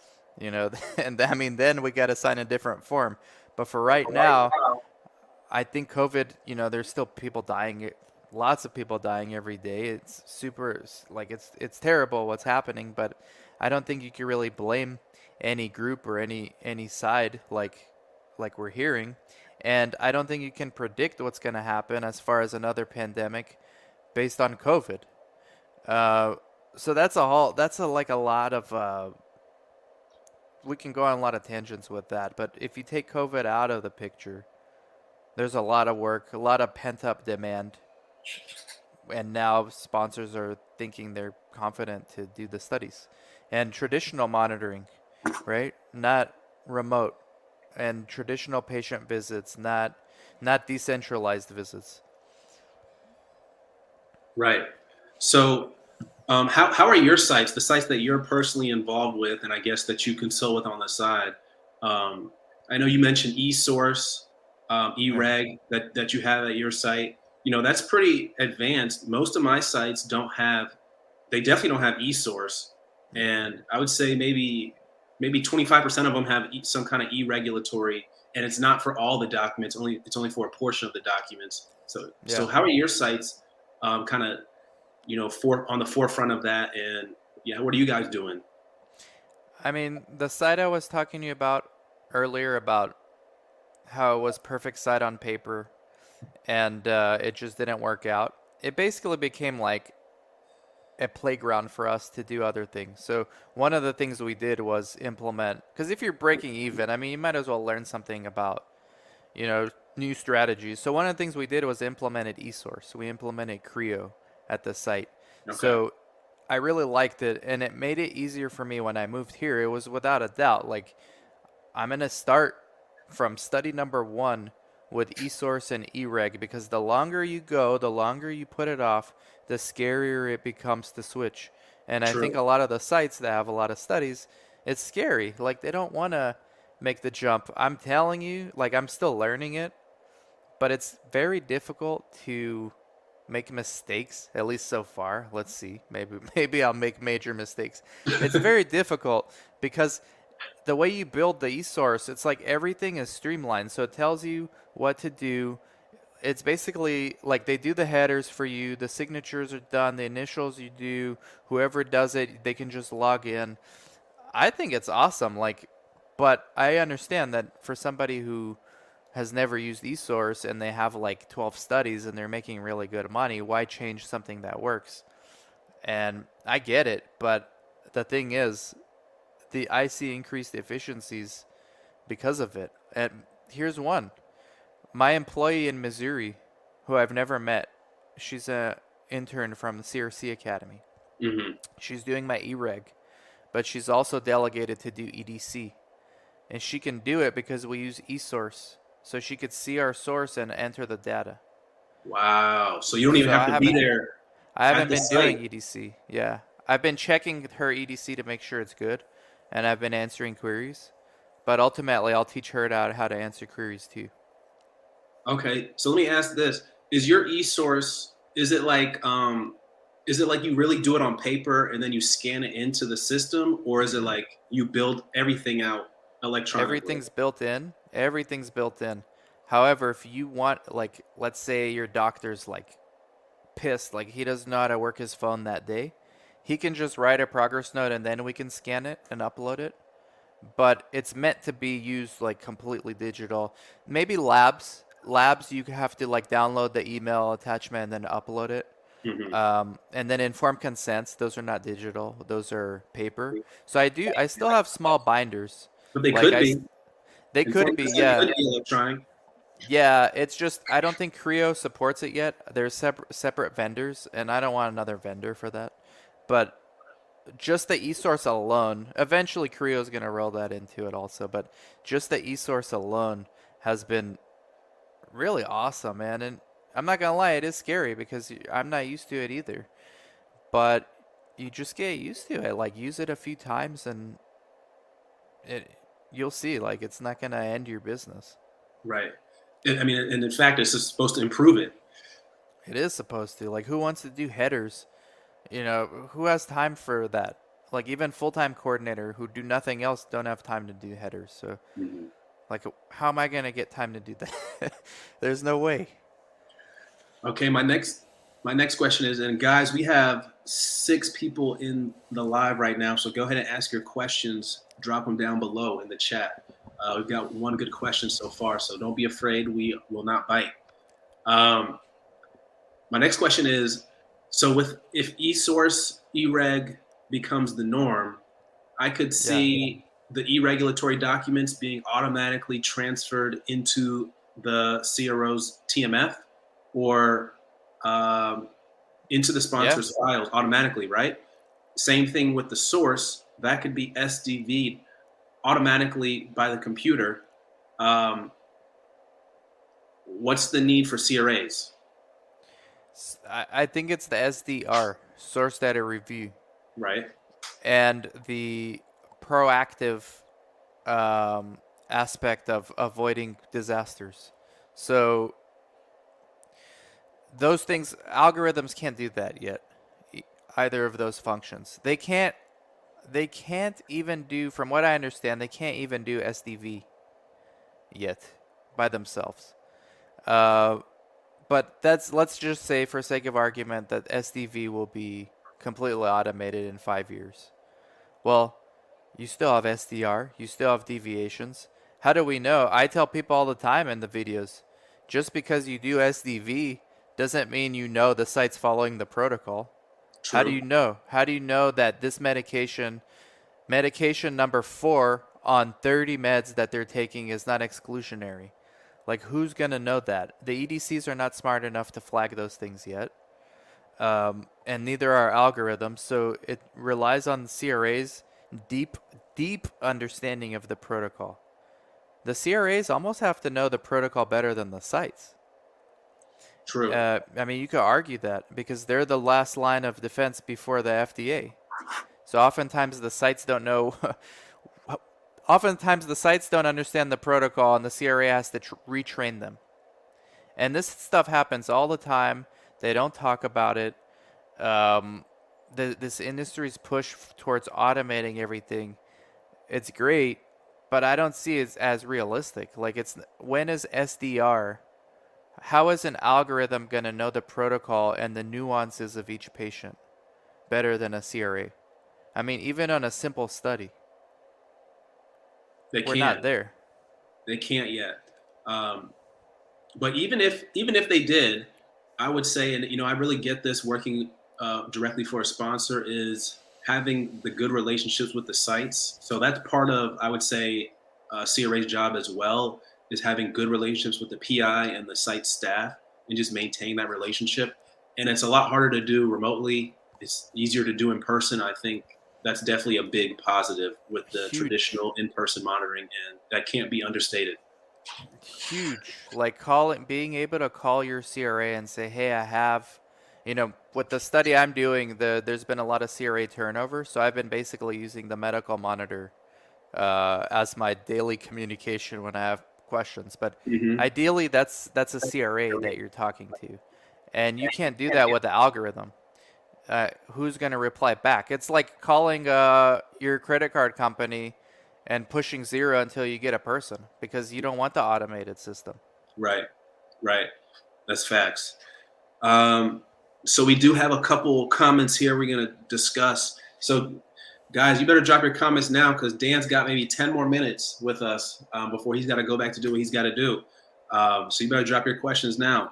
And I mean, then we got to sign a different form. But for right now, I think COVID, there's still people dying, lots of people dying every day. It's super, like, it's terrible what's happening, but I don't think you can really blame any group or any side like we're hearing. And I don't think you can predict what's going to happen as far as another pandemic based on COVID. So that's a lot of, we can go on a lot of tangents with that, but if you take COVID out of the picture, there's a lot of work, a lot of pent-up demand, and now sponsors are thinking they're confident to do the studies. And traditional monitoring, right? Not remote. And traditional patient visits, not decentralized visits. Right. So, how are your sites, the sites that you're personally involved with, and I guess that you consult with on the side? Um, I know you mentioned eSource, Yeah. eReg that you have at your site. You know, that's pretty advanced. Most of my sites don't have. They definitely don't have eSource, and I would say maybe 25% of them have some kind of e-regulatory, and it's not for all the documents. It's only for a portion of the documents. So Yeah. how are your sites kind of on the forefront of that? And yeah, what are you guys doing? I mean, the site I was talking to you about earlier about how it was perfect site on paper and it just didn't work out. It basically became like a playground for us to do other things. So one of the things we did was implement, because if you're breaking even, I mean, you might as well learn something about, new strategies. So one of the things we did was implemented eSource. We implemented Creo at the site. Okay. So I really liked it, and it made it easier for me when I moved here. It was without a doubt like I'm gonna start from study number one with eSource and eReg because the longer you go, the longer you put it off, the scarier it becomes to switch. And I think True. a lot of the sites that have a lot of studies, it's scary. Like they don't want to make the jump. I'm telling you, like I'm still learning it, but it's very difficult to make mistakes, at least so far. Let's see. Maybe I'll make major mistakes. It's very difficult because the way you build the eSource, it's like everything is streamlined. So it tells you what to do. It's basically like they do the headers for you, the signatures are done, the initials you do, whoever does it, they can just log in. I think it's awesome. Like, but I understand that for somebody who has never used eSource and they have like 12 studies and they're making really good money, why change something that works? And I get it, but the thing is, I see increased efficiencies because of it. And here's one. My employee in Missouri, who I've never met, she's a intern from the CRC Academy. Hmm. She's doing my eReg, but she's also delegated to do EDC. And she can do it because we use eSource. So she could see our source and enter the data. Wow. So you don't even So have to be there I at haven't the been doing site. EDC. Yeah. I've been checking her EDC to make sure it's good, and I've been answering queries. But ultimately, I'll teach her how to answer queries too. Okay. So let me ask this: Is your e-source? Is it like you really do it on paper and then you scan it into the system, or is it Mm-mm. like you build everything out electronically? Everything's built in. Everything's built in. However, if you want, like, let's say your doctor's like pissed, like he doesn't know how to work his phone that day, he can just write a progress note and then we can scan it and upload it. But it's meant to be used like completely digital. Maybe labs you have to like download the email attachment and then upload it. Hmm. And then informed consents, those are not digital, those are paper. So I still have small binders. But they Like could be. they could Informed be, consent yeah. could be electronic. Yeah, it's just I don't think Creo supports it yet. There's separate vendors, and I don't want another vendor for that. But just the eSource alone, eventually Creo is going to roll that into it also, but just the eSource alone has been really awesome, man. And I'm not going to lie, it is scary because I'm not used to it either. But you just get used to it. Like use it a few times and it you'll see like it's not going to end your business. Right. I mean, and in fact, it's just supposed to improve it. It is supposed to. Like who wants to do headers? Who has time for that? Like even full-time coordinator who do nothing else don't have time to do headers. So Mhm. like how am I going to get time to do that? There's no way. Okay, my next question is, and guys, we have 6 people in the live right now, so go ahead and ask your questions. Drop them down below in the chat. We've got one good question so far, so don't be afraid. We will not bite. Um, my next question is, so if eSource eReg becomes the norm, I could Yeah. see the e-regulatory documents being automatically transferred into the CRO's TMF or um, into the Yeah. sponsor's files automatically, right? Same thing with the source. That could be SDV'd automatically by the computer. Um, what's the need for CRAs? I think it's the SDR, source data review, Right. and the proactive aspect of avoiding disasters. So those things, algorithms can't do that yet. Either of those functions, they can't. They can't even do, from what I understand, they can't even do SDV yet by themselves. But let's just say, for sake of argument, that SDV will be completely automated in 5 years. Well, you still have SDR, you still have deviations. How do we know? I tell people all the time in the videos, just because you do SDV doesn't mean you know the site's following the protocol. True. How do you know? How do you know that this medication number 4 on 30 meds that they're taking is not exclusionary? Like, who's going to know that? The EDCs are not smart enough to flag those things yet. And neither are algorithms. So it relies on CRA's deep understanding of the protocol. The CRAs almost have to know the protocol better than the sites. True. I mean, you could argue that because they're the last line of defense before the FDA. So oftentimes the sites don't know. Oftentimes the sites don't understand the protocol, and the CRA has to retrain them. And this stuff happens all the time. They don't talk about it. This industry's push towards automating everything, it's great, but I don't see it as realistic. Like, when is SDR? How is an algorithm going to know the protocol and the nuances of each patient better than a CRA? I mean, even on a simple study, we're not there. They can't yet. But even if they did, I would say, and I really get this working directly for a sponsor, is having the good relationships with the sites. So that's part of, I would say, CRA's job as well, is having good relationships with the PI and the site staff and just maintain that relationship. And it's a lot harder to do remotely. It's easier to do in person. I think that's definitely a big positive with the traditional in-person monitoring, and that can't be understated. Huge. Like being able to call your CRA and say, hey, I have, with the study I'm doing, there's been a lot of CRA turnover. So I've been basically using the medical monitor as my daily communication when I have questions. But ideally, that's a CRA that you're talking to. And you can't do that with the algorithm. Who's going to reply back? It's like calling your credit card company and pushing 0 until you get a person, because you don't want the automated system. Right. That's facts. So we do have a couple comments here we're going to discuss. So guys, you better drop your comments now, because Dan's got maybe 10 more minutes with us before he's got to go back to do what he's got to do. So you better drop your questions now.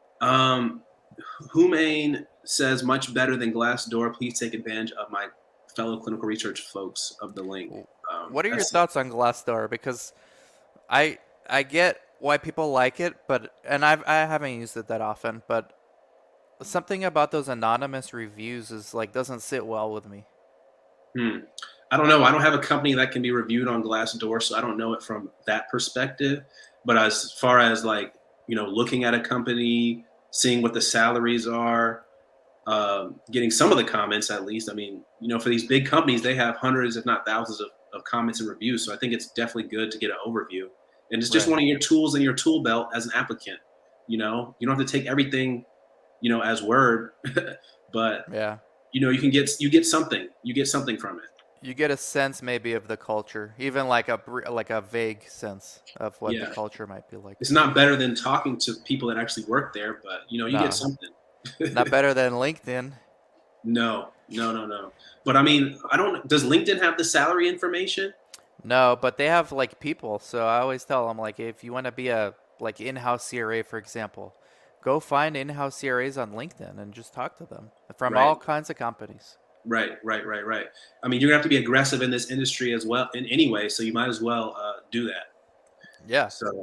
Humain says, much better than Glassdoor. Please take advantage of my fellow clinical research folks of the link. What are your thoughts on Glassdoor? Because I get why people like it, and I haven't used it that often, but something about those anonymous reviews doesn't sit well with me. I don't know. I don't have a company that can be reviewed on Glassdoor, so I don't know it from that perspective. But as far as looking at a company, seeing what the salaries are, getting some of the comments at least. I mean, for these big companies, they have hundreds, if not thousands of comments and reviews. So I think it's definitely good to get an overview. And it's just one of your tools in your tool belt as an applicant. You don't have to take everything, as word, but you get something. You get something from it. You get a sense maybe of the culture, even like a vague sense of what the culture might be like. It's not better than talking to people that actually work there, but you get something. Not better than LinkedIn. No. But I mean, does LinkedIn have the salary information? No, but they have people. So I always tell them, if you want to be a in-house CRA, for example, go find in-house CRAs on LinkedIn and just talk to them from all kinds of companies. Right. I mean, you're gonna have to be aggressive in this industry as well in any way, so you might as well do that. Yeah. So,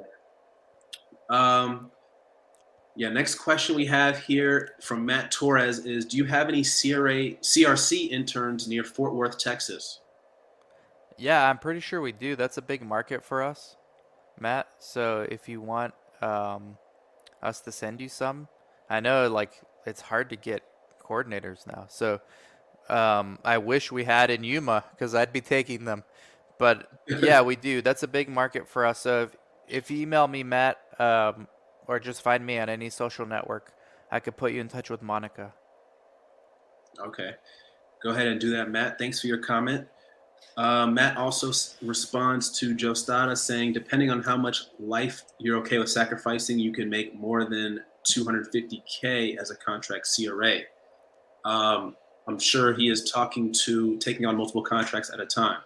next question we have here from Matt Torres is, do you have any CRC interns near Fort Worth, Texas? Yeah, I'm pretty sure we do. That's a big market for us, Matt. So if you want us to send you some, I know it's hard to get coordinators now. So I wish we had in Yuma because I'd be taking them. But yeah, we do. That's a big market for us. So if you email me, Matt, or just find me on any social network, I could put you in touch with Monica. Okay. Go ahead and do that, Matt. Thanks for your comment. Matt also responds to Joe Stada saying, depending on how much life you're okay with sacrificing, you can make more than $250K as a contract CRA. I'm sure he is taking on multiple contracts at a time.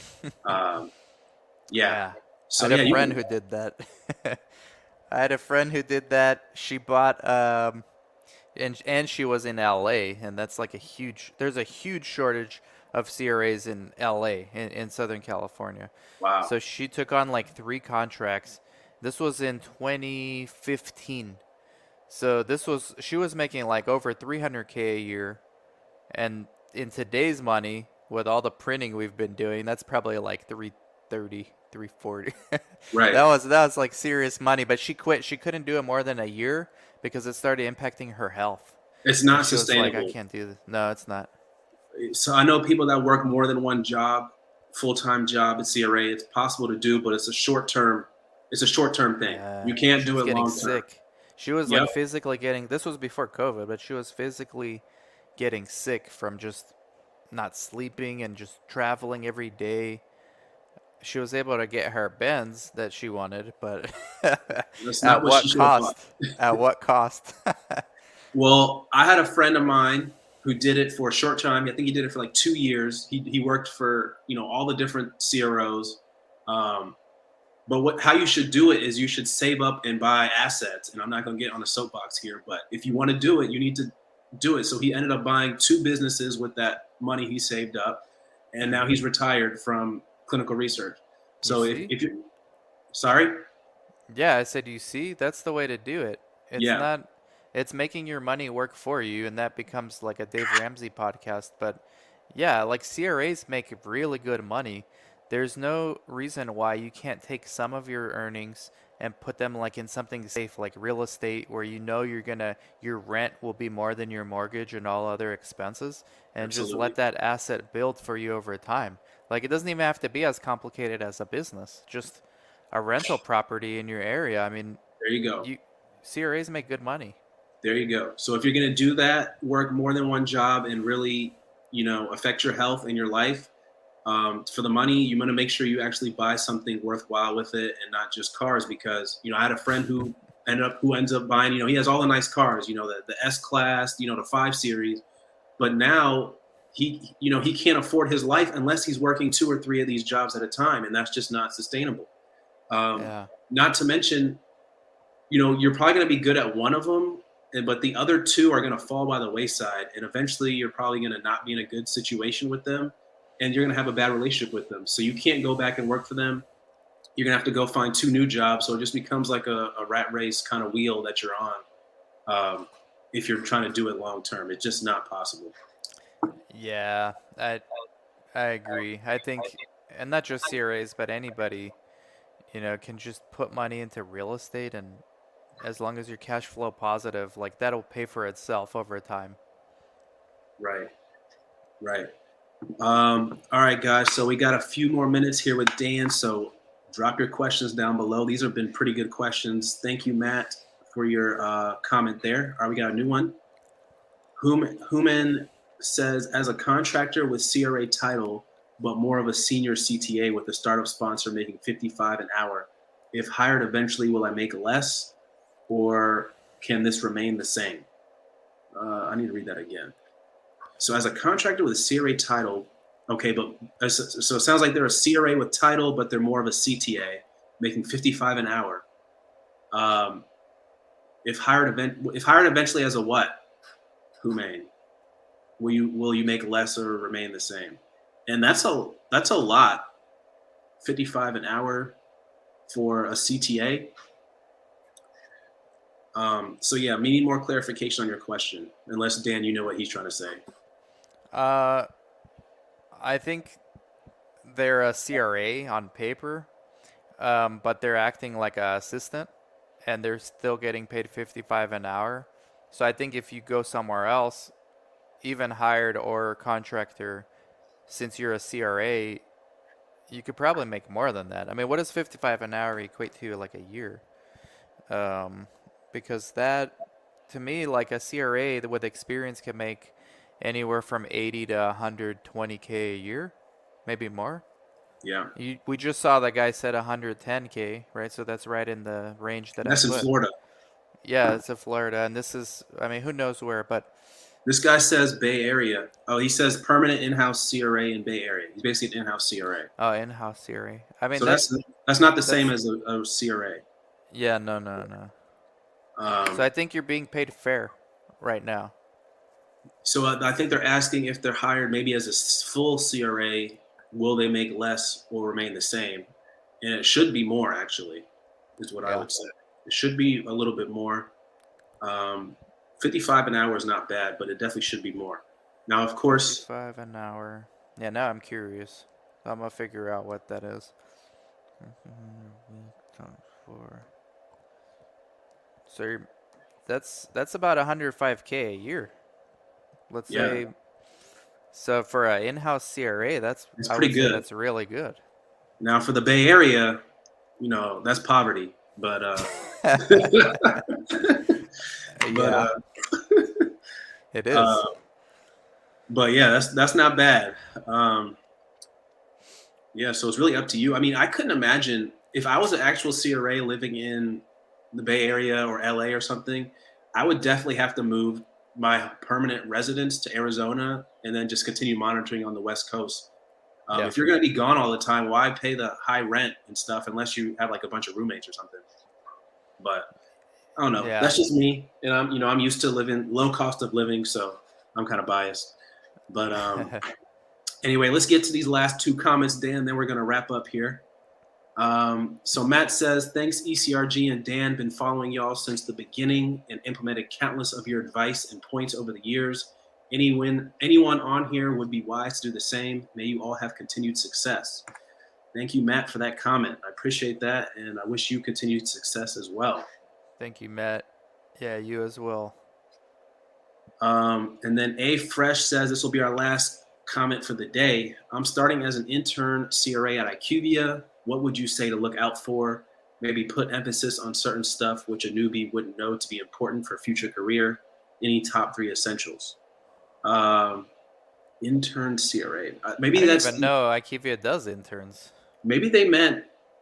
Yeah. So I had a friend who did that. I had a friend who did that. She bought, and she was in LA, and that's like there's a huge shortage of CRAs in LA, in Southern California. Wow. So she took on like 3 contracts. This was in 2015. So she was making like over $300K a year. And in today's money, with all the printing we've been doing, that's probably like 330, 340. Right. That was like serious money, but she quit. She couldn't do it more than a year because it started impacting her health. It's not She was sustainable. like, I can't do this. No, it's not. So I know people that work more than one job, full-time job at CRA. It's possible to do, but it's a short-term thing. You can't do it long-term. Sick. She was like physically this was before COVID, but she was physically getting sick from just not sleeping and just traveling every day. She was able to get her Benz that she wanted, but at what cost? At what cost? Well, I had a friend of mine who did it for a short time. I think he did it for like 2 years. He worked for, all the different CROs. But how you should do it is you should save up and buy assets. And I'm not going to get on a soapbox here, but if you want to do it, you need to do it. So he ended up buying 2 businesses with that money he saved up. And now he's retired from clinical research. So if you're sorry? Yeah, I said, you see, that's the way to do it. It's making your money work for you, and that becomes like a Dave Ramsey podcast. But yeah, like CRAs make really good money. There's no reason why you can't take some of your earnings and put them like in something safe, like real estate, where your rent will be more than your mortgage and all other expenses, and Absolutely. just let that asset build for you over time. Like, it doesn't even have to be as complicated as a business, just a rental property in your area. I mean, there you go. CRAs make good money. There you go. So if you're going to do that, work more than one job and really, affect your health and your life, for the money, you want to make sure you actually buy something worthwhile with it and not just cars. Because, I had a friend who ends up buying, he has all the nice cars, the S-Class, the 5 Series. But now he can't afford his life unless he's working 2 or 3 of these jobs at a time. And that's just not sustainable. Not to mention, you're probably going to be good at one of them, but the other 2 are going to fall by the wayside. And eventually you're probably going to not be in a good situation with them, and you're going to have a bad relationship with them. So you can't go back and work for them. You're going to have to go find 2 new jobs. So it just becomes like a rat race kind of wheel that you're on. If you're trying to do it long term, it's just not possible. Yeah, I agree. I think, and not just CRAs, but anybody, can just put money into real estate, and as long as you're cash flow positive, like, that'll pay for itself over time. Right. All right, guys. So we got a few more minutes here with Dan. So drop your questions down below. These have been pretty good questions. Thank you, Matt, for your comment there. All right, we got a new one. Human says, as a contractor with CRA title, but more of a senior CTA with a startup sponsor making $55 an hour, if hired eventually, will I make less, or can this remain the same? I need to read that again. So as a contractor with a CRA title, okay, but so it sounds like they're a CRA with title, but they're more of a CTA, making $55 an hour. If hired eventually as a what? Humain, will you make less or remain the same? And that's a lot. 55 an hour for a CTA. So yeah, we need more clarification on your question. Unless Dan, you know what he's trying to say. I think they're a CRA on paper, but they're acting like an assistant, and they're still getting paid $55 an hour. So I think if you go somewhere else, even hired or contractor, since you're a CRA, you could probably make more than that. I mean, what does 55 an hour equate to like a year? Because that, to me, like a CRA with experience can make anywhere from 80 to 120K a year, maybe more. Yeah. We just saw that guy said 110K, right? So that's right in the range that That's I in put. Florida. Yeah, it's in Florida, and this is, I mean, who knows where, but This guy says Bay Area. Oh, he says permanent in-house CRA in Bay Area. He's basically an in-house CRA. oh, in-house CRA. I mean, So that's not the same as a CRA. Yeah, no. So I think you're being paid fair right now. So I think they're asking if they're hired maybe as a full CRA, will they make less or remain the same? And it should be more, actually, is what I would say. It should be a little bit more. 55 an hour is not bad, but it definitely should be more. Now, of course, 55 an hour. Yeah, now I'm curious. I'm gonna figure out what that is. So that's about 105K a year. Let's say. So for an in-house CRA, that's pretty good. That's really good. Now for the Bay Area, that's poverty. But yeah, it is. But yeah, that's not bad. Yeah, so it's really up to you. I mean, I couldn't imagine if I was an actual CRA living in the Bay Area or LA or something, I would definitely have to move my permanent residence to Arizona and then just continue monitoring on the West Coast. If you're going to be gone all the time, why pay the high rent and stuff unless you have like a bunch of roommates or something? But I don't know. Yeah. That's just me. And I'm used to living low cost of living, so I'm kind of biased. But anyway, let's get to these last two comments, Dan, then we're going to wrap up here. So Matt says, thanks ECRG and Dan, been following y'all since the beginning and implemented countless of your advice and points over the years. Anyone on here would be wise to do the same. May you all have continued success. Thank you, Matt, for that comment. I appreciate that, and I wish you continued success as well. Thank you, Matt. Yeah, you as well. And then A Fresh says, this will be our last comment for the day. I'm starting as an intern CRA at IQVIA. What would you say to look out for? Maybe put emphasis on certain stuff which a newbie wouldn't know to be important for future career. Any top 3 essentials? Intern CRA. Maybe I that's. Even know IQVIA does interns. Maybe they meant.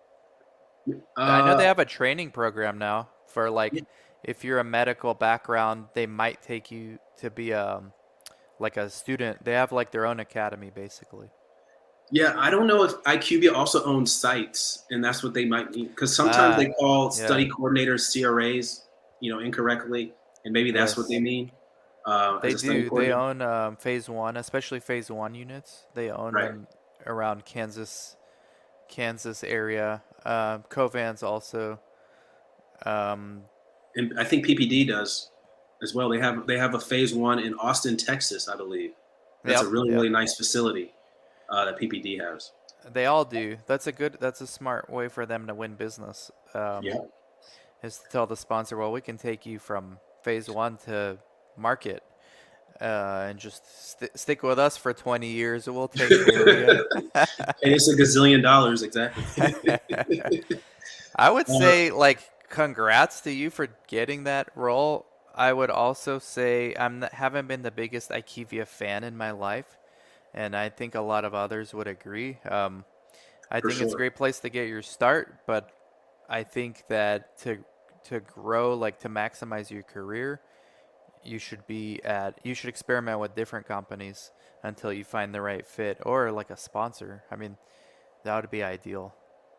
I know they have a training program now for if you're a medical background, they might take you to be like a student. They have like their own academy basically. Yeah, I don't know if IQVIA also owns sites, and that's what they might mean, because sometimes they call study coordinators CRAs, incorrectly, and maybe that's what they mean. They do. They own phase 1, especially phase 1 units. They own them around Kansas area. Covance also. And I think PPD does as well. They have a phase 1 in Austin, Texas, I believe. That's a really nice facility that PPD has. They all do. That's a smart way for them to win business. Is to tell the sponsor, well, we can take you from phase 1 to market and just stick with us for 20 years. We'll take care of you. And it's $1 gazillion, exactly. I would say, congrats to you for getting that role. I would also say haven't been the biggest IQVIA fan in my life, and I think a lot of others would agree. I think it's a great place to get your start, but I think that to grow, to maximize your career, you should experiment with different companies until you find the right fit, or a sponsor. I mean, that would be ideal.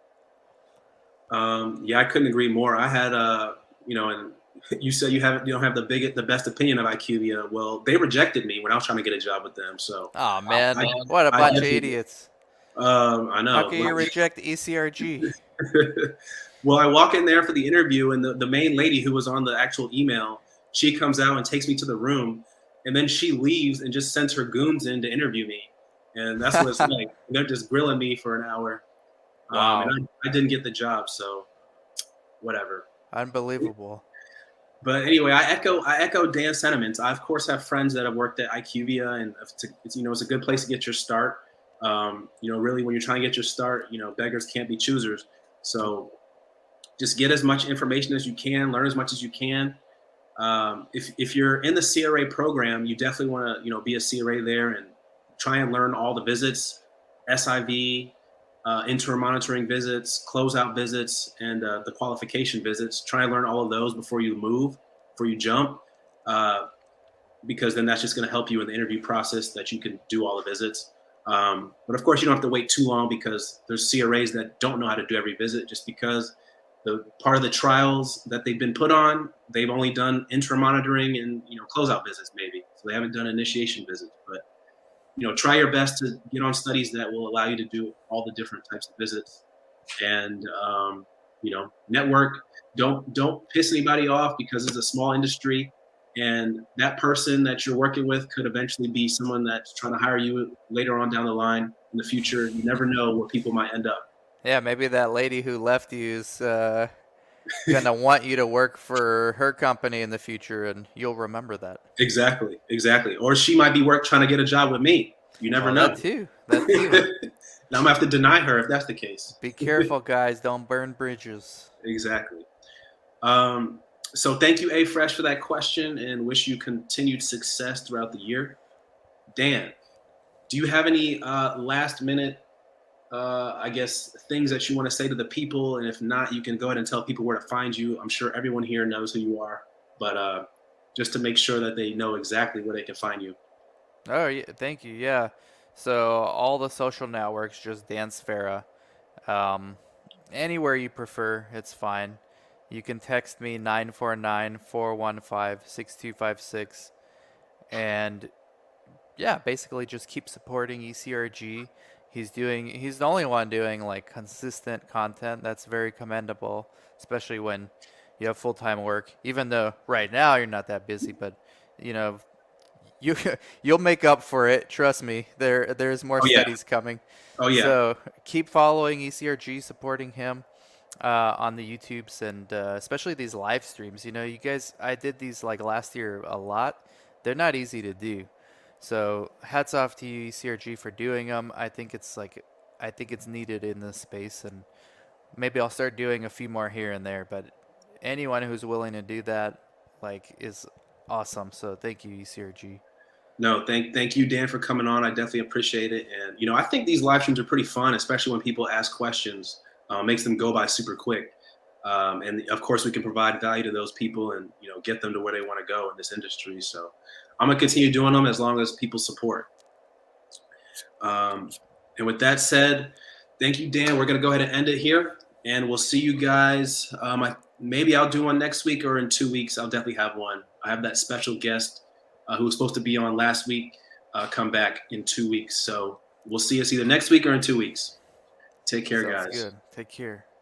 I couldn't agree more. I had and you said you don't have the best opinion of IQVIA. Well, they rejected me when I was trying to get a job with them. So oh man, what a bunch of idiots. I know. How can you reject ECRG? Well, I walk in there for the interview, and the main lady who was on the actual email, she comes out and takes me to the room, and then she leaves and just sends her goons in to interview me. And that's what it's like. They're just grilling me for an hour. Wow. And I didn't get the job, so whatever. Unbelievable. But anyway, I echo Dan's sentiments. I of course have friends that have worked at IQVIA, and it's a good place to get your start. Really, when you're trying to get your start, beggars can't be choosers. So just get as much information as you can, learn as much as you can. If you're in the CRA program, you definitely want to be a CRA there and try and learn all the visits, SIV, interim monitoring visits, closeout visits, and the qualification visits. Try and learn all of those before you move, before you jump, because then that's just going to help you in the interview process that you can do all the visits. But of course, you don't have to wait too long because there's CRAs that don't know how to do every visit just because the part of the trials that they've been put on, they've only done interim monitoring and closeout visits maybe, so they haven't done initiation visits. But try your best to get on studies that will allow you to do all the different types of visits, and network. Don't piss anybody off because it's a small industry, and that person that you're working with could eventually be someone that's trying to hire you later on down the line in the future. You never know where people might end up. Yeah, maybe that lady who left you is gonna want you to work for her company in the future, and you'll remember that. Exactly. Or she might be trying to get a job with me. You never know. That too. Now I'm gonna have to deny her if that's the case. Be careful, guys. Don't burn bridges. Exactly. So thank you, A-Fresh, for that question, and wish you continued success throughout the year. Dan, do you have any last minute things that you want to say to the people? And if not, you can go ahead and tell people where to find you. I'm sure everyone here knows who you are, but just to make sure that they know exactly where they can find you. Oh, yeah, thank you. Yeah. So all the social networks, just Dan Sfera. Anywhere you prefer, it's fine. You can text me 949-415-6256. And yeah, basically just keep supporting ECRG. He's the only one doing like consistent content. That's very commendable, especially when you have full-time work. Even though right now you're not that busy, but you'll make up for it. Trust me. There's more studies coming. Oh yeah. So keep following ECRG, supporting him on the YouTubes, and especially these live streams. You guys, I did these like last year a lot. They're not easy to do. So hats off to you, ECRG, for doing them. I think it's needed in this space, and maybe I'll start doing a few more here and there. But anyone who's willing to do that, is awesome. So thank you, ECRG. No, thank you, Dan, for coming on. I definitely appreciate it. And I think these live streams are pretty fun, especially when people ask questions. Makes them go by super quick. And of course, we can provide value to those people and get them to where they want to go in this industry. So I'm gonna continue doing them as long as people support. And with that said, thank you, Dan. We're gonna go ahead and end it here, and we'll see you guys. Maybe I'll do one next week, or in 2 weeks. I'll definitely have one. I have that special guest who was supposed to be on last week come back in 2 weeks. So we'll see us either next week or in 2 weeks. Take care, guys. Sounds good. Take care.